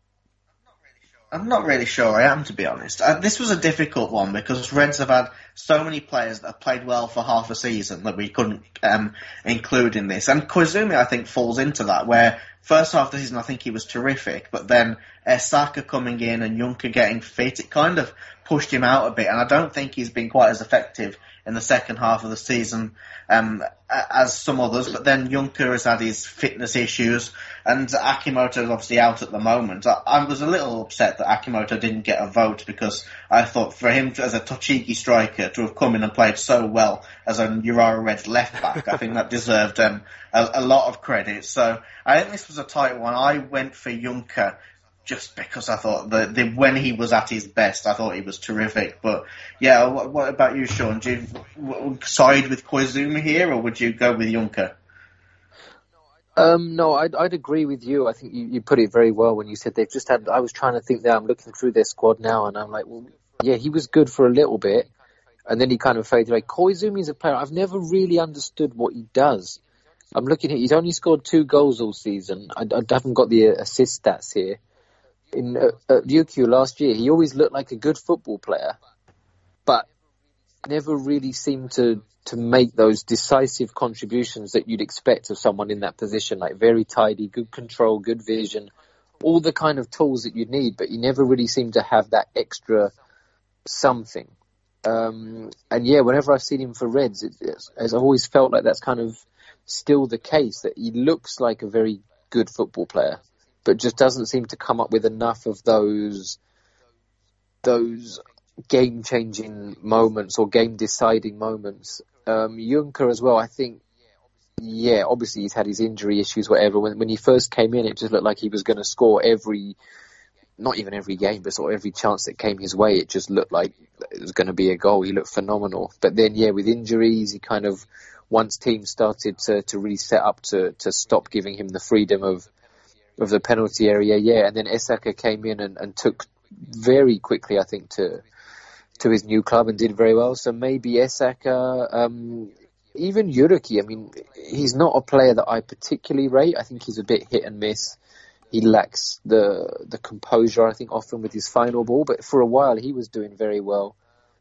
I'm not really sure I am, to be honest. This was a difficult one because Reds have had so many players that have played well for half a season that we couldn't include in this. And Koizumi, I think, falls into that, where first half of the season I think he was terrific, but then Saka coming in and Juncker getting fit, it kind of pushed him out a bit, and I don't think he's been quite as effective in the second half of the season as some others. But then Juncker has had his fitness issues, and Akimoto is obviously out at the moment. I was a little upset that Akimoto didn't get a vote because I thought for him as a Tochigi striker to have come in and played so well as a Urawa Reds left back, I think that deserved a lot of credit. So I think this was a tight one. I went for Juncker just because I thought that when he was at his best, I thought he was terrific. But yeah, what about you, Sean? Do you side with Koizumi here, or would you go with Juncker? No, I'd agree with you. I think you put it very well when you said they've just had. I was trying to think there. I'm looking through their squad now, and I'm like, well, yeah, he was good for a little bit, and then he kind of faded away. Koizumi is a player I've never really understood what he does. I'm looking at. He's only scored 2 goals all season. I haven't got the assist stats here. In Ryukyu last year, he always looked like a good football player, but never really seemed to make those decisive contributions that you'd expect of someone in that position, like very tidy, good control, good vision, all the kind of tools that you need, but he never really seemed to have that extra something. And yeah, whenever I've seen him for Reds, I've always felt like that's kind of still the case, that he looks like a very good football player, but just doesn't seem to come up with enough of those game-changing moments or game-deciding moments. Juncker as well, I think, yeah, obviously he's had his injury issues, whatever. When he first came in, it just looked like he was going to score not even every game, but sort of every chance that came his way, it just looked like it was going to be a goal. He looked phenomenal. But then, yeah, with injuries, he kind of, once teams started to really set up to stop giving him the freedom of the penalty area, yeah. And then Esaka came in and took very quickly, I think, to his new club and did very well. So maybe Esaka, even Yuruki, I mean, he's not a player that I particularly rate. I think he's a bit hit and miss. He lacks the composure, I think, often with his final ball. But for a while, he was doing very well.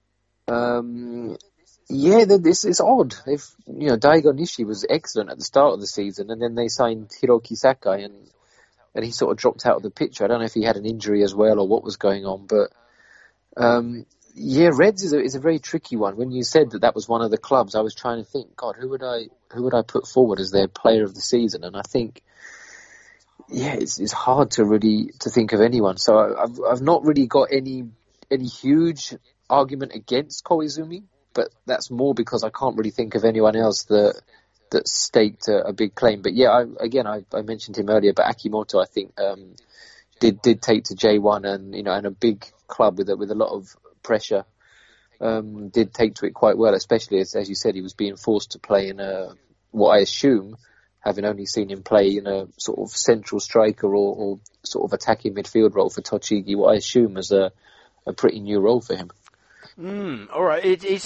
Yeah, this is odd. Daigo Nishi was excellent at the start of the season, and then they signed Hiroki Sakai, and he sort of dropped out of the picture. I don't know if he had an injury as well or what was going on, but yeah, Reds is a very tricky one. When you said that was one of the clubs, I was trying to think, God, who would I put forward as their player of the season? And I think, yeah, it's hard to think of anyone. So I've not really got any huge argument against Koizumi, but that's more because I can't really think of anyone else that staked a big claim. But yeah, I mentioned him earlier, but Akimoto, I think, did take to J1 and a big club with a lot of pressure, did take to it quite well, especially as you said, he was being forced to play in what I assume, having only seen him play in a sort of central striker or sort of attacking midfield role for Tochigi, what I assume is a pretty new role for him. All right, it's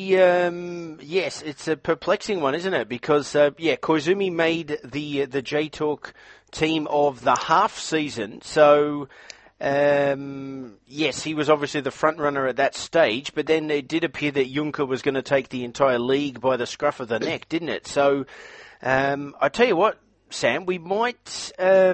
a perplexing one, isn't it? Because Koizumi made the J-Talk team of the half season, so yes, he was obviously the front runner at that stage. But then it did appear that Juncker was going to take the entire league by the scruff of the neck, didn't it? So I tell you what, Sam, we might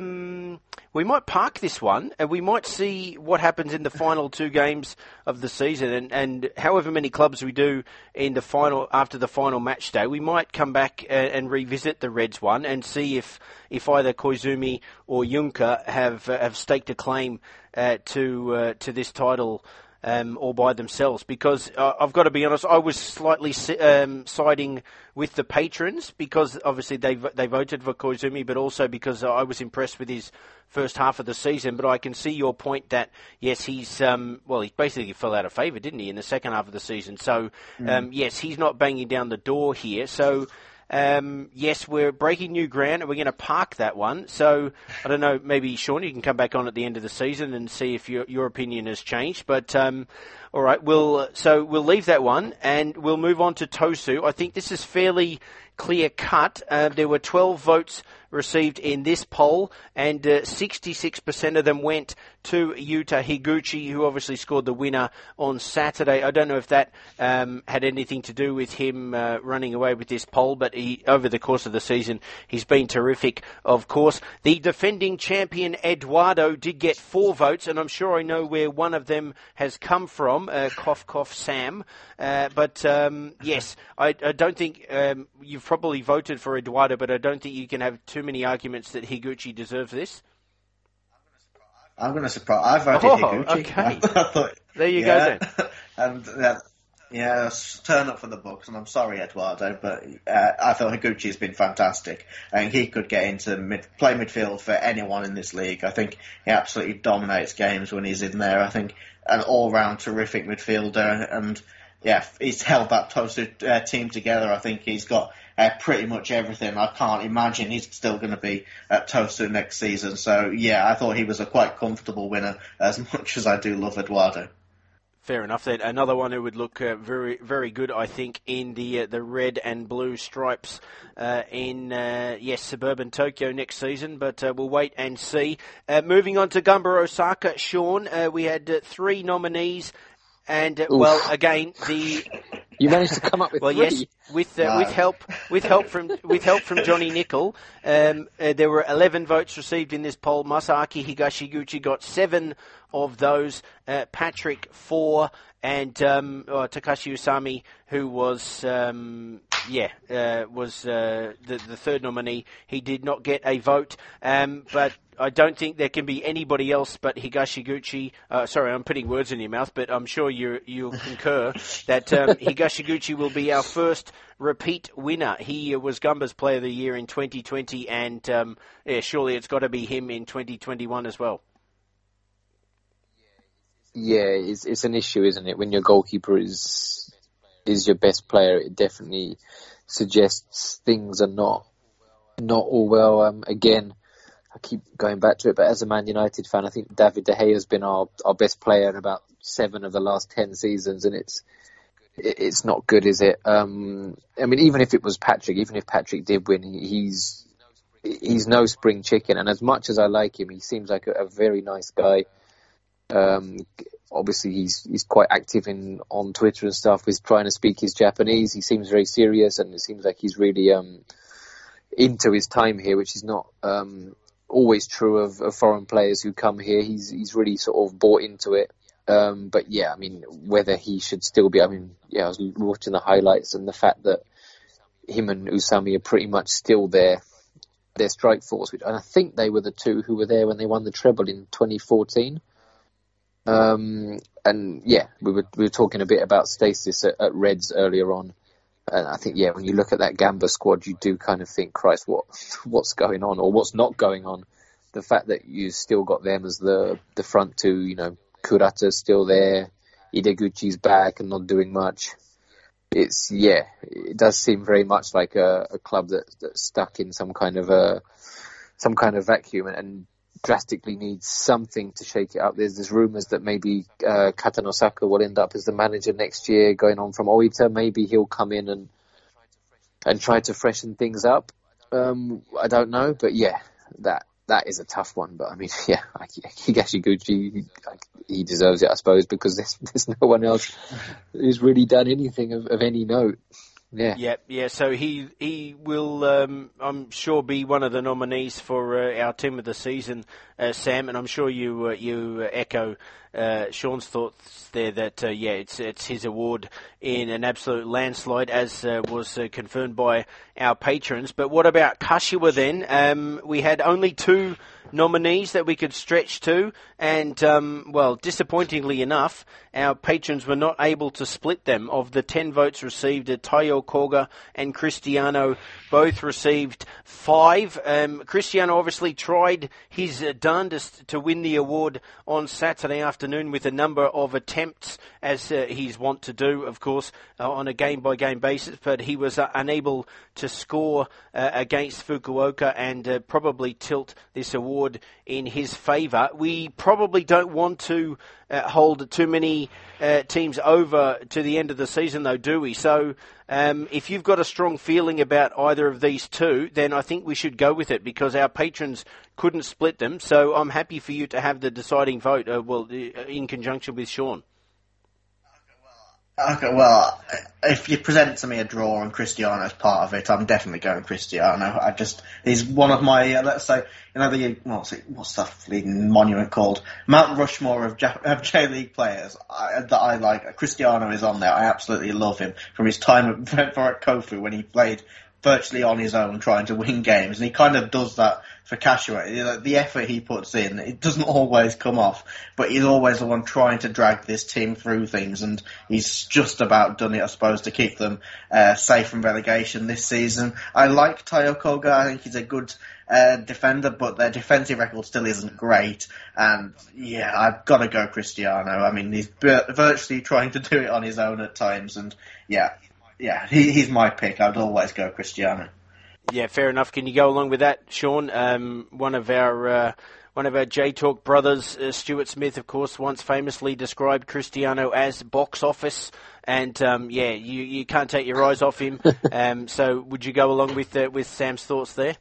park this one, and we might see what happens in the final two games of the season, and however many clubs we do in the final after the final match day, we might come back and revisit the Reds one and see if either Koizumi or Juncker have staked a claim to this title. All by themselves, because I've got to be honest, I was slightly siding with the patrons, because obviously they voted for Koizumi, but also because I was impressed with his first half of the season. But I can see your point that yes, he's he basically fell out of favour, didn't he, in the second half of the season? So yes, he's not banging down the door here. So yes, we're breaking new ground, and we're going to park that one. So I don't know, maybe Sean, you can come back on at the end of the season and see if your opinion has changed. But all right, we'll leave that one, and we'll move on to Tosu. I think this is fairly clear cut. There were 12 votes received in this poll, and 66% of them went to Yuta Higuchi, who obviously scored the winner on Saturday. I don't know if that had anything to do with him running away with this poll, but over the course of the season, he's been terrific, of course. The defending champion, Eduardo, did get 4 votes, and I'm sure I know where one of them has come from, cough, cough, Sam. But yes, I don't think you've probably voted for Eduardo, but I don't think you can have too many arguments that Higuchi deserves this. I'm going to surprise. I voted Higuchi. Okay. I thought, there you go then. And turn up for the books, and I'm sorry, Eduardo, but I thought Higuchi's been fantastic. I think he could get into play midfield for anyone in this league. I think he absolutely dominates games when he's in there. I think an all-round terrific midfielder, and yeah, he's held that Tosu team together. I think he's got pretty much everything. I can't imagine he's still going to be at Tosu next season. So yeah, I thought he was a quite comfortable winner, as much as I do love Eduardo. Fair enough. Then another one who would look very, very good, I think, in the red and blue stripes in suburban Tokyo next season. But we'll wait and see. Moving on to Gamba Osaka, Sean, we had 3 nominees, and again You managed to come up with well, three. Yes, with help from Johnny Nicol, there were 11 votes received in this poll. Masaaki Higashiguchi got 7 of those. Patrick 4, and Takashi Usami, who was the third nominee. He did not get a vote, but I don't think there can be anybody else but Higashiguchi. Sorry, I'm putting words in your mouth, but I'm sure you'll concur that Higashiguchi will be our first repeat winner. He was Gumba's Player of the Year in 2020, and surely it's got to be him in 2021 as well. Yeah, it's an issue, isn't it? When your goalkeeper is your best player, it definitely suggests things are not all well. Again, I keep going back to it, but as a Man United fan, I think David De Gea has been our best player in about 7 of the last 10 seasons, and it's not good, is it? I mean, even if it was Patrick, even if Patrick did win, he's no spring chicken, and as much as I like him, he seems like a very nice guy. Obviously he's quite active on Twitter and stuff. He's trying to speak his Japanese. He seems very serious, and it seems like he's really into his time here, which is not always true of foreign players who come here. He's really sort of bought into it. But yeah, I mean, whether he should still be, I was watching the highlights, and the fact that him and Usami are pretty much still their strike force, and I think they were the two who were there when they won the treble in 2014. And yeah, we were talking a bit about stasis at Reds earlier on, and I think when you look at that Gamba squad, you do kind of think, Christ, what's going on, or what's not going on? The fact that you still got them as the front two, Kurata's still there, Ideguchi's back and not doing much. It does seem very much like a club that's stuck in some kind of vacuum and drastically needs something to shake it up. There's rumours that maybe Katanosaka will end up as the manager next year, going on from Oita. Maybe he'll come in and try to freshen things up. I don't know, but that is a tough one. But I mean, Higashiguchi, he deserves it, I suppose, because there's no one else who's really done anything of any note. Yeah. So he will, I'm sure, be one of the nominees for our team of the season, Sam. And I'm sure you echo Sean's thoughts there that it's his award in an absolute landslide, as was confirmed by our patrons. But what about Kashiwa then? We had only 2 nominees that we could stretch to, and disappointingly enough, our patrons were not able to split them. Of the 10 votes received, Taiyo Koga and Cristiano both received 5. Cristiano obviously tried his darndest to win the award on Saturday afternoon with a number of attempts, as he's wont to do, of course, on a game-by-game basis, but he was unable to score against Fukuoka and probably tilt this award in his favour. We probably don't want to hold too many teams over to the end of the season, though, do we? So if you've got a strong feeling about either of these 2, then I think we should go with it, because our patrons couldn't split them. So I'm happy for you to have the deciding vote, in conjunction with Sean. Okay, well, if you present to me a draw and Cristiano's part of it, I'm definitely going Cristiano. He's one of my, let's say, what's that fleeting monument called? Mount Rushmore of J-League players that I like. Cristiano is on there. I absolutely love him from his time at Brentford Kofu, when he played virtually on his own trying to win games, and he kind of does that for Kashiwa. The effort he puts in, it doesn't always come off, but he's always the one trying to drag this team through things, and he's just about done it, I suppose, to keep them safe from relegation this season. I like Taiyo Koga. I think he's a good defender, but their defensive record still isn't great, and I've got to go Cristiano. I mean, he's virtually trying to do it on his own at times, and he's my pick. I'd always go Cristiano. Yeah, fair enough. Can you go along with that, Sean? One of our J-Talk brothers, Stuart Smith, of course, once famously described Cristiano as box office, and you can't take your eyes off him. So would you go along with Sam's thoughts there?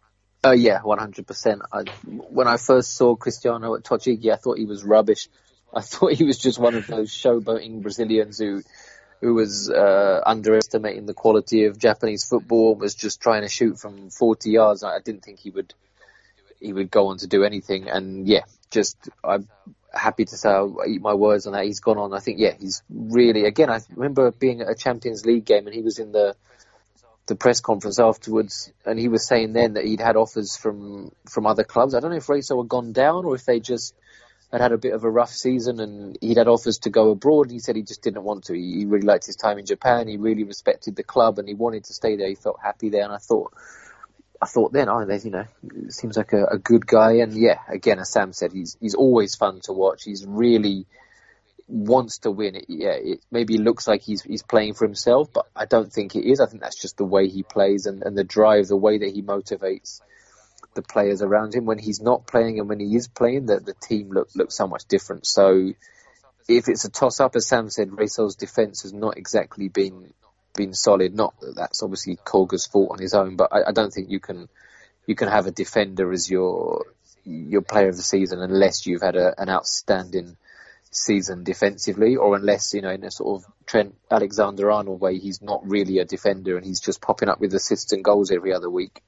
100%. When I first saw Cristiano at Tochigi, I thought he was rubbish. I thought he was just one of those showboating Brazilians who was underestimating the quality of Japanese football and was just trying to shoot from 40 yards. I didn't think he would go on to do anything. And yeah, I'm happy to say I'll eat my words on that. He's gone on. I think, yeah, he's really, again, I remember being at a Champions League game and he was in the press conference afterwards and he was saying then that he'd had offers from other clubs. I don't know if Racel had gone down or if they just had a bit of a rough season and he'd had offers to go abroad. He said he just didn't want to. He really liked his time in Japan. He really respected the club and he wanted to stay there. He felt happy there. And I thought then, it seems like a good guy. And yeah, again, as Sam said, he's always fun to watch. He's really wants to win. It maybe looks like he's playing for himself, but I don't think it is. I think that's just the way he plays and the drive, the way that he motivates the players around him when he's not playing and when he is playing, the team looks so much different. So if it's a toss-up, as Sam said, Racel's defence has not exactly been solid. Not that that's obviously Kolga's fault on his own, but I don't think you can have a defender as your player of the season unless you've had an outstanding season defensively, or unless, in a sort of Trent Alexander-Arnold way, he's not really a defender and he's just popping up with assists and goals every other week.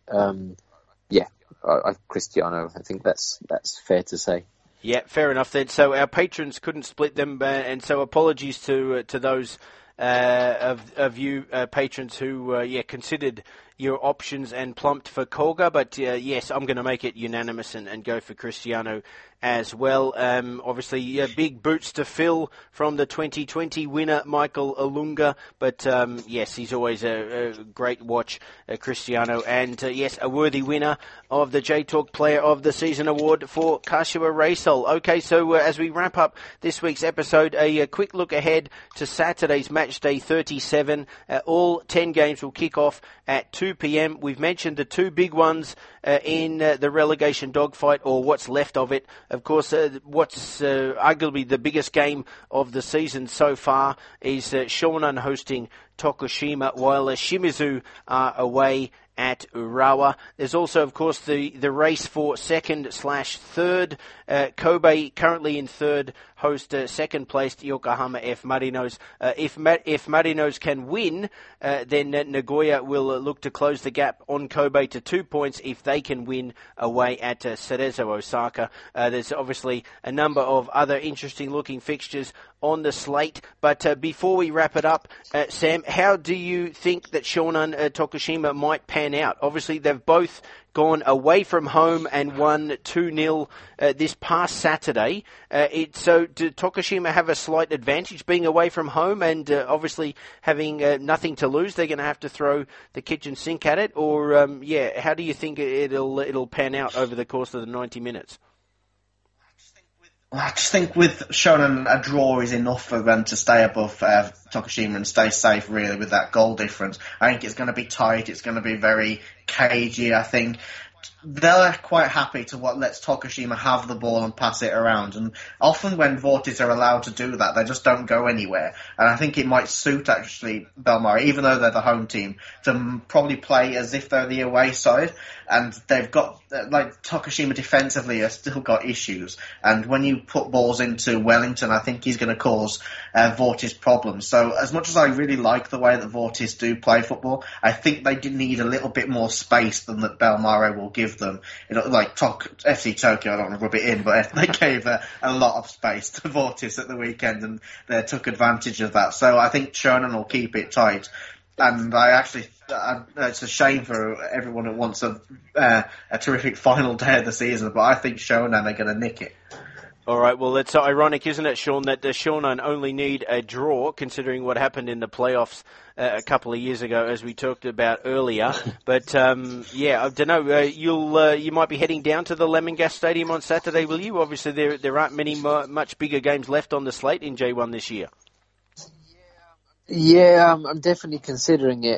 Cristiano, I think that's fair to say. Yeah, fair enough then. So our patrons couldn't split them, and so apologies to those of you patrons who considered your options and plumped for Kolga, but yes, I'm going to make it unanimous and go for Cristiano as well. Obviously, big boots to fill from the 2020 winner, Michael Olunga, but yes, he's always a great watch, Cristiano, and yes, a worthy winner of the J-Talk Player of the Season award for Kashiwa Racel. Okay, so as we wrap up this week's episode, a quick look ahead to Saturday's match day 37. All 10 games will kick off at 2 p.m. We've mentioned the two big ones in the relegation dogfight, or what's left of it. Of course, what's arguably the biggest game of the season so far is Shonan hosting Tokushima, while Shimizu are away at Urawa. There's also, of course, the race for second/third. Kobe currently in third, host second placed Yokohama F. Marinos. If Marinos can win, then Nagoya will look to close the gap on Kobe to 2 points if they can win away at Cerezo Osaka. There's obviously a number of other interesting looking fixtures on the slate, but before we wrap it up, Sam, how do you think that Shonan Tokushima might pan out? Obviously, they've both gone away from home and won 2-0 this past Saturday. So do Tokushima have a slight advantage being away from home and obviously having nothing to lose? They're going to have to throw the kitchen sink at it, or how do you think it'll pan out over the course of the 90 minutes? I just think with Shonan, a draw is enough for them to stay above Tokushima and stay safe, really, with that goal difference. I think it's going to be tight. It's going to be very cagey, I think. They're quite happy to let Tokushima have the ball and pass it around. And often when Vortis are allowed to do that, they just don't go anywhere. And I think it might suit, actually, Belmari, even though they're the home team, to probably play as if they're the away side. And they've got, Tokushima defensively has still got issues. And when you put balls into Wellington, I think he's going to cause Vortis problems. So as much as I really like the way that Vortis do play football, I think they do need a little bit more space than that Belmari will give them. FC Tokyo, I don't want to rub it in, but they gave a lot of space to Vortis at the weekend and they took advantage of that. So I think Shonan will keep it tight. And it's a shame for everyone who wants a terrific final day of the season, but I think Shonan are going to nick it. All right, well, it's ironic, isn't it, Sean, that the Shonan only need a draw, considering what happened in the playoffs a couple of years ago, as we talked about earlier. But, I don't know, you might be heading down to the Lemongas Stadium on Saturday, will you? Obviously, there aren't many much bigger games left on the slate in J1 this year. Yeah, I'm definitely considering it.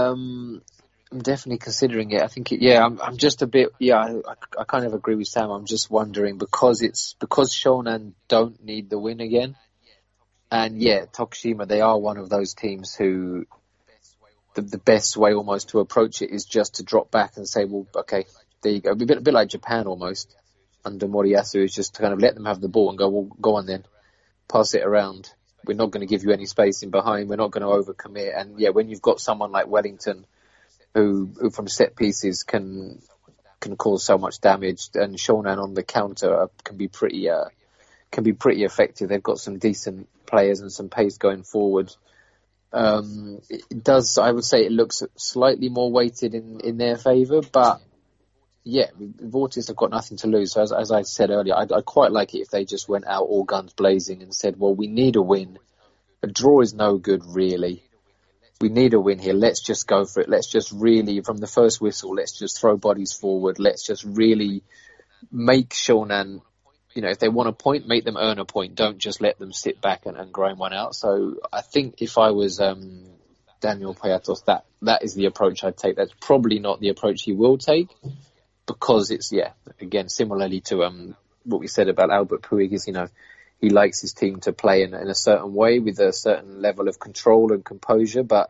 I think I'm just a bit, I kind of agree with Sam. I'm just wondering because Shonan don't need the win again. And Tokushima, they are one of those teams who the best way almost to approach it is just to drop back and say, well, okay, there you go. A bit like Japan almost under Moriyasu, is just to kind of let them have the ball and go, well, go on then. pass it around. We're not going to give you any space in behind. We're not going to overcommit. And yeah, when you've got someone like Wellington, who from set pieces can cause so much damage, and Shonan on the counter can be pretty effective. They've got some decent players and some pace going forward. It does, I would say, it looks slightly more weighted in their favour, but yeah, Vortis have got nothing to lose. So as I said earlier, I'd quite like it if they just went out all guns blazing and said, well, we need a win. A draw is no good, really. We need a win here. Let's just go for it. Let's just really, from the first whistle, let's just throw bodies forward. Let's just really make Shonan, if they want a point, make them earn a point. Don't just let them sit back and grind one out. So I think if I was Daniel Payatos, that is the approach I'd take. That's probably not the approach he will take, because it's, again, similarly to what we said about Albert Puig, is, he likes his team to play in a certain way with a certain level of control and composure. But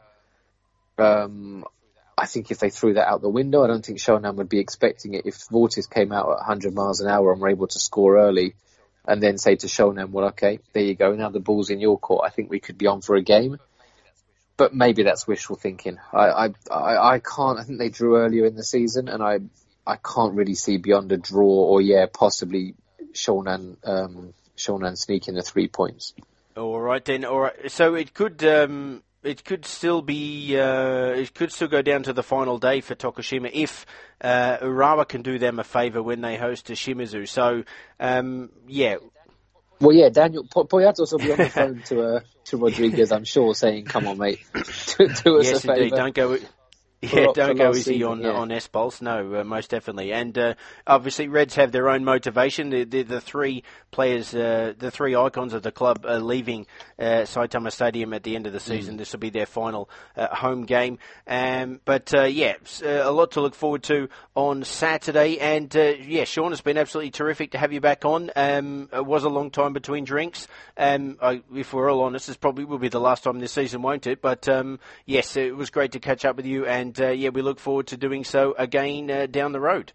I think if they threw that out the window, I don't think Shonan would be expecting it. If Vortis came out at 100 miles an hour and were able to score early and then say to Shonan, well, okay, there you go, now the ball's in your court, I think we could be on for a game. But maybe that's wishful thinking. I can't. I think they drew earlier in the season, and I can't really see beyond a draw or possibly Shonan sneaking the 3 points. All right then. All right. So it could still be. It could still go down to the final day for Tokushima if Urawa can do them a favour when they host to Shimizu. So yeah. Well, yeah, Daniel Poyatos will be on the phone to Rodriguez, I'm sure, saying, "Come on, mate, do us a favour." Yes, indeed. Don't go. Yeah, don't go easy on Espolz. No, most definitely. And obviously, Reds have their own motivation. The three players, the three icons of the club, are leaving Saitama Stadium at the end of the season. This will be their final home game. But a lot to look forward to on Saturday. And Sean, it's been absolutely terrific to have you back on. It was a long time between drinks. If we're all honest, this probably will be the last time this season, won't it? But yes, it was great to catch up with you. And we look forward to doing so again down the road.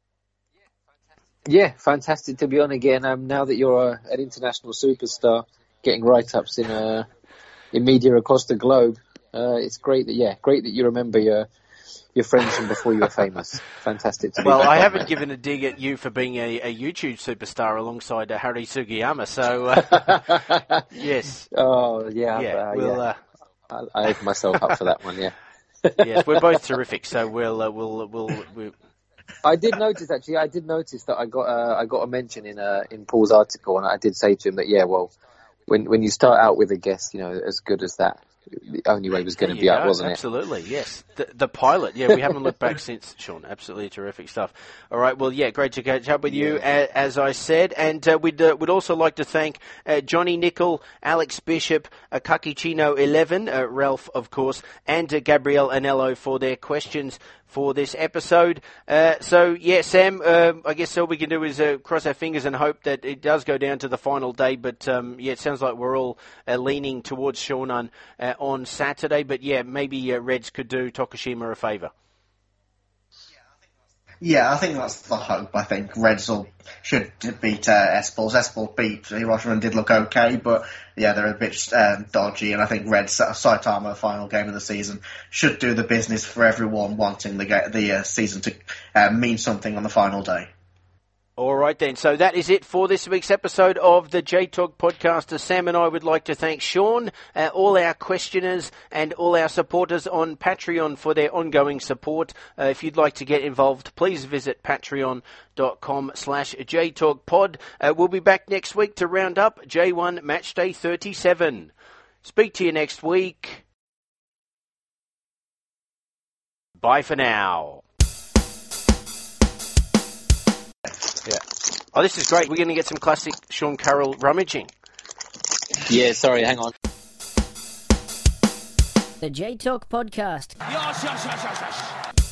Yeah, fantastic to be on again. Now that you're an international superstar, getting write-ups in media across the globe, it's great that you remember your friends from before you were famous. Fantastic to be back I on, haven't mate. given a dig at you for being a YouTube superstar alongside Harry Sugiyama. So yes. Oh yeah. I opened myself up for that one. Yeah. Yes, we're both terrific. So we'll. I did notice that I got a mention in Paul's article, and I did say to him that when you start out with a guest, as good as that, the only way was going to be up, wasn't it? Absolutely, yes. The pilot, we haven't looked back since, Sean. Absolutely terrific stuff. All right, well, great to catch up with you, as I said. And we'd also like to thank Johnny Nicol, Alex Bishop, Kakichino 11, Ralph, of course, and Gabrielle Anello for their questions for this episode. Sam, I guess all we can do is cross our fingers and hope that it does go down to the final day. But it sounds like we're all leaning towards Shonan on Saturday. But maybe Reds could do Tokushima a favour. Yeah, I think that's the hope. I think Reds should beat Espolz. Espolz beat Hiroshima and did look okay, but they're a bit dodgy, and I think Reds, Saitama, final game of the season, should do the business for everyone wanting the season to mean something on the final day. All right then, so that is it for this week's episode of the J-Talk podcast. Sam and I would like to thank Sean, all our questioners and all our supporters on Patreon for their ongoing support. If you'd like to get involved, please visit patreon.com/JTalkPod. We'll be back next week to round up J1 Matchday 37. Speak to you next week. Bye for now. Yeah. Oh, this is great. We're going to get some classic Sean Carroll rummaging. Yeah, sorry, hang on. The J-Talk podcast. Yes.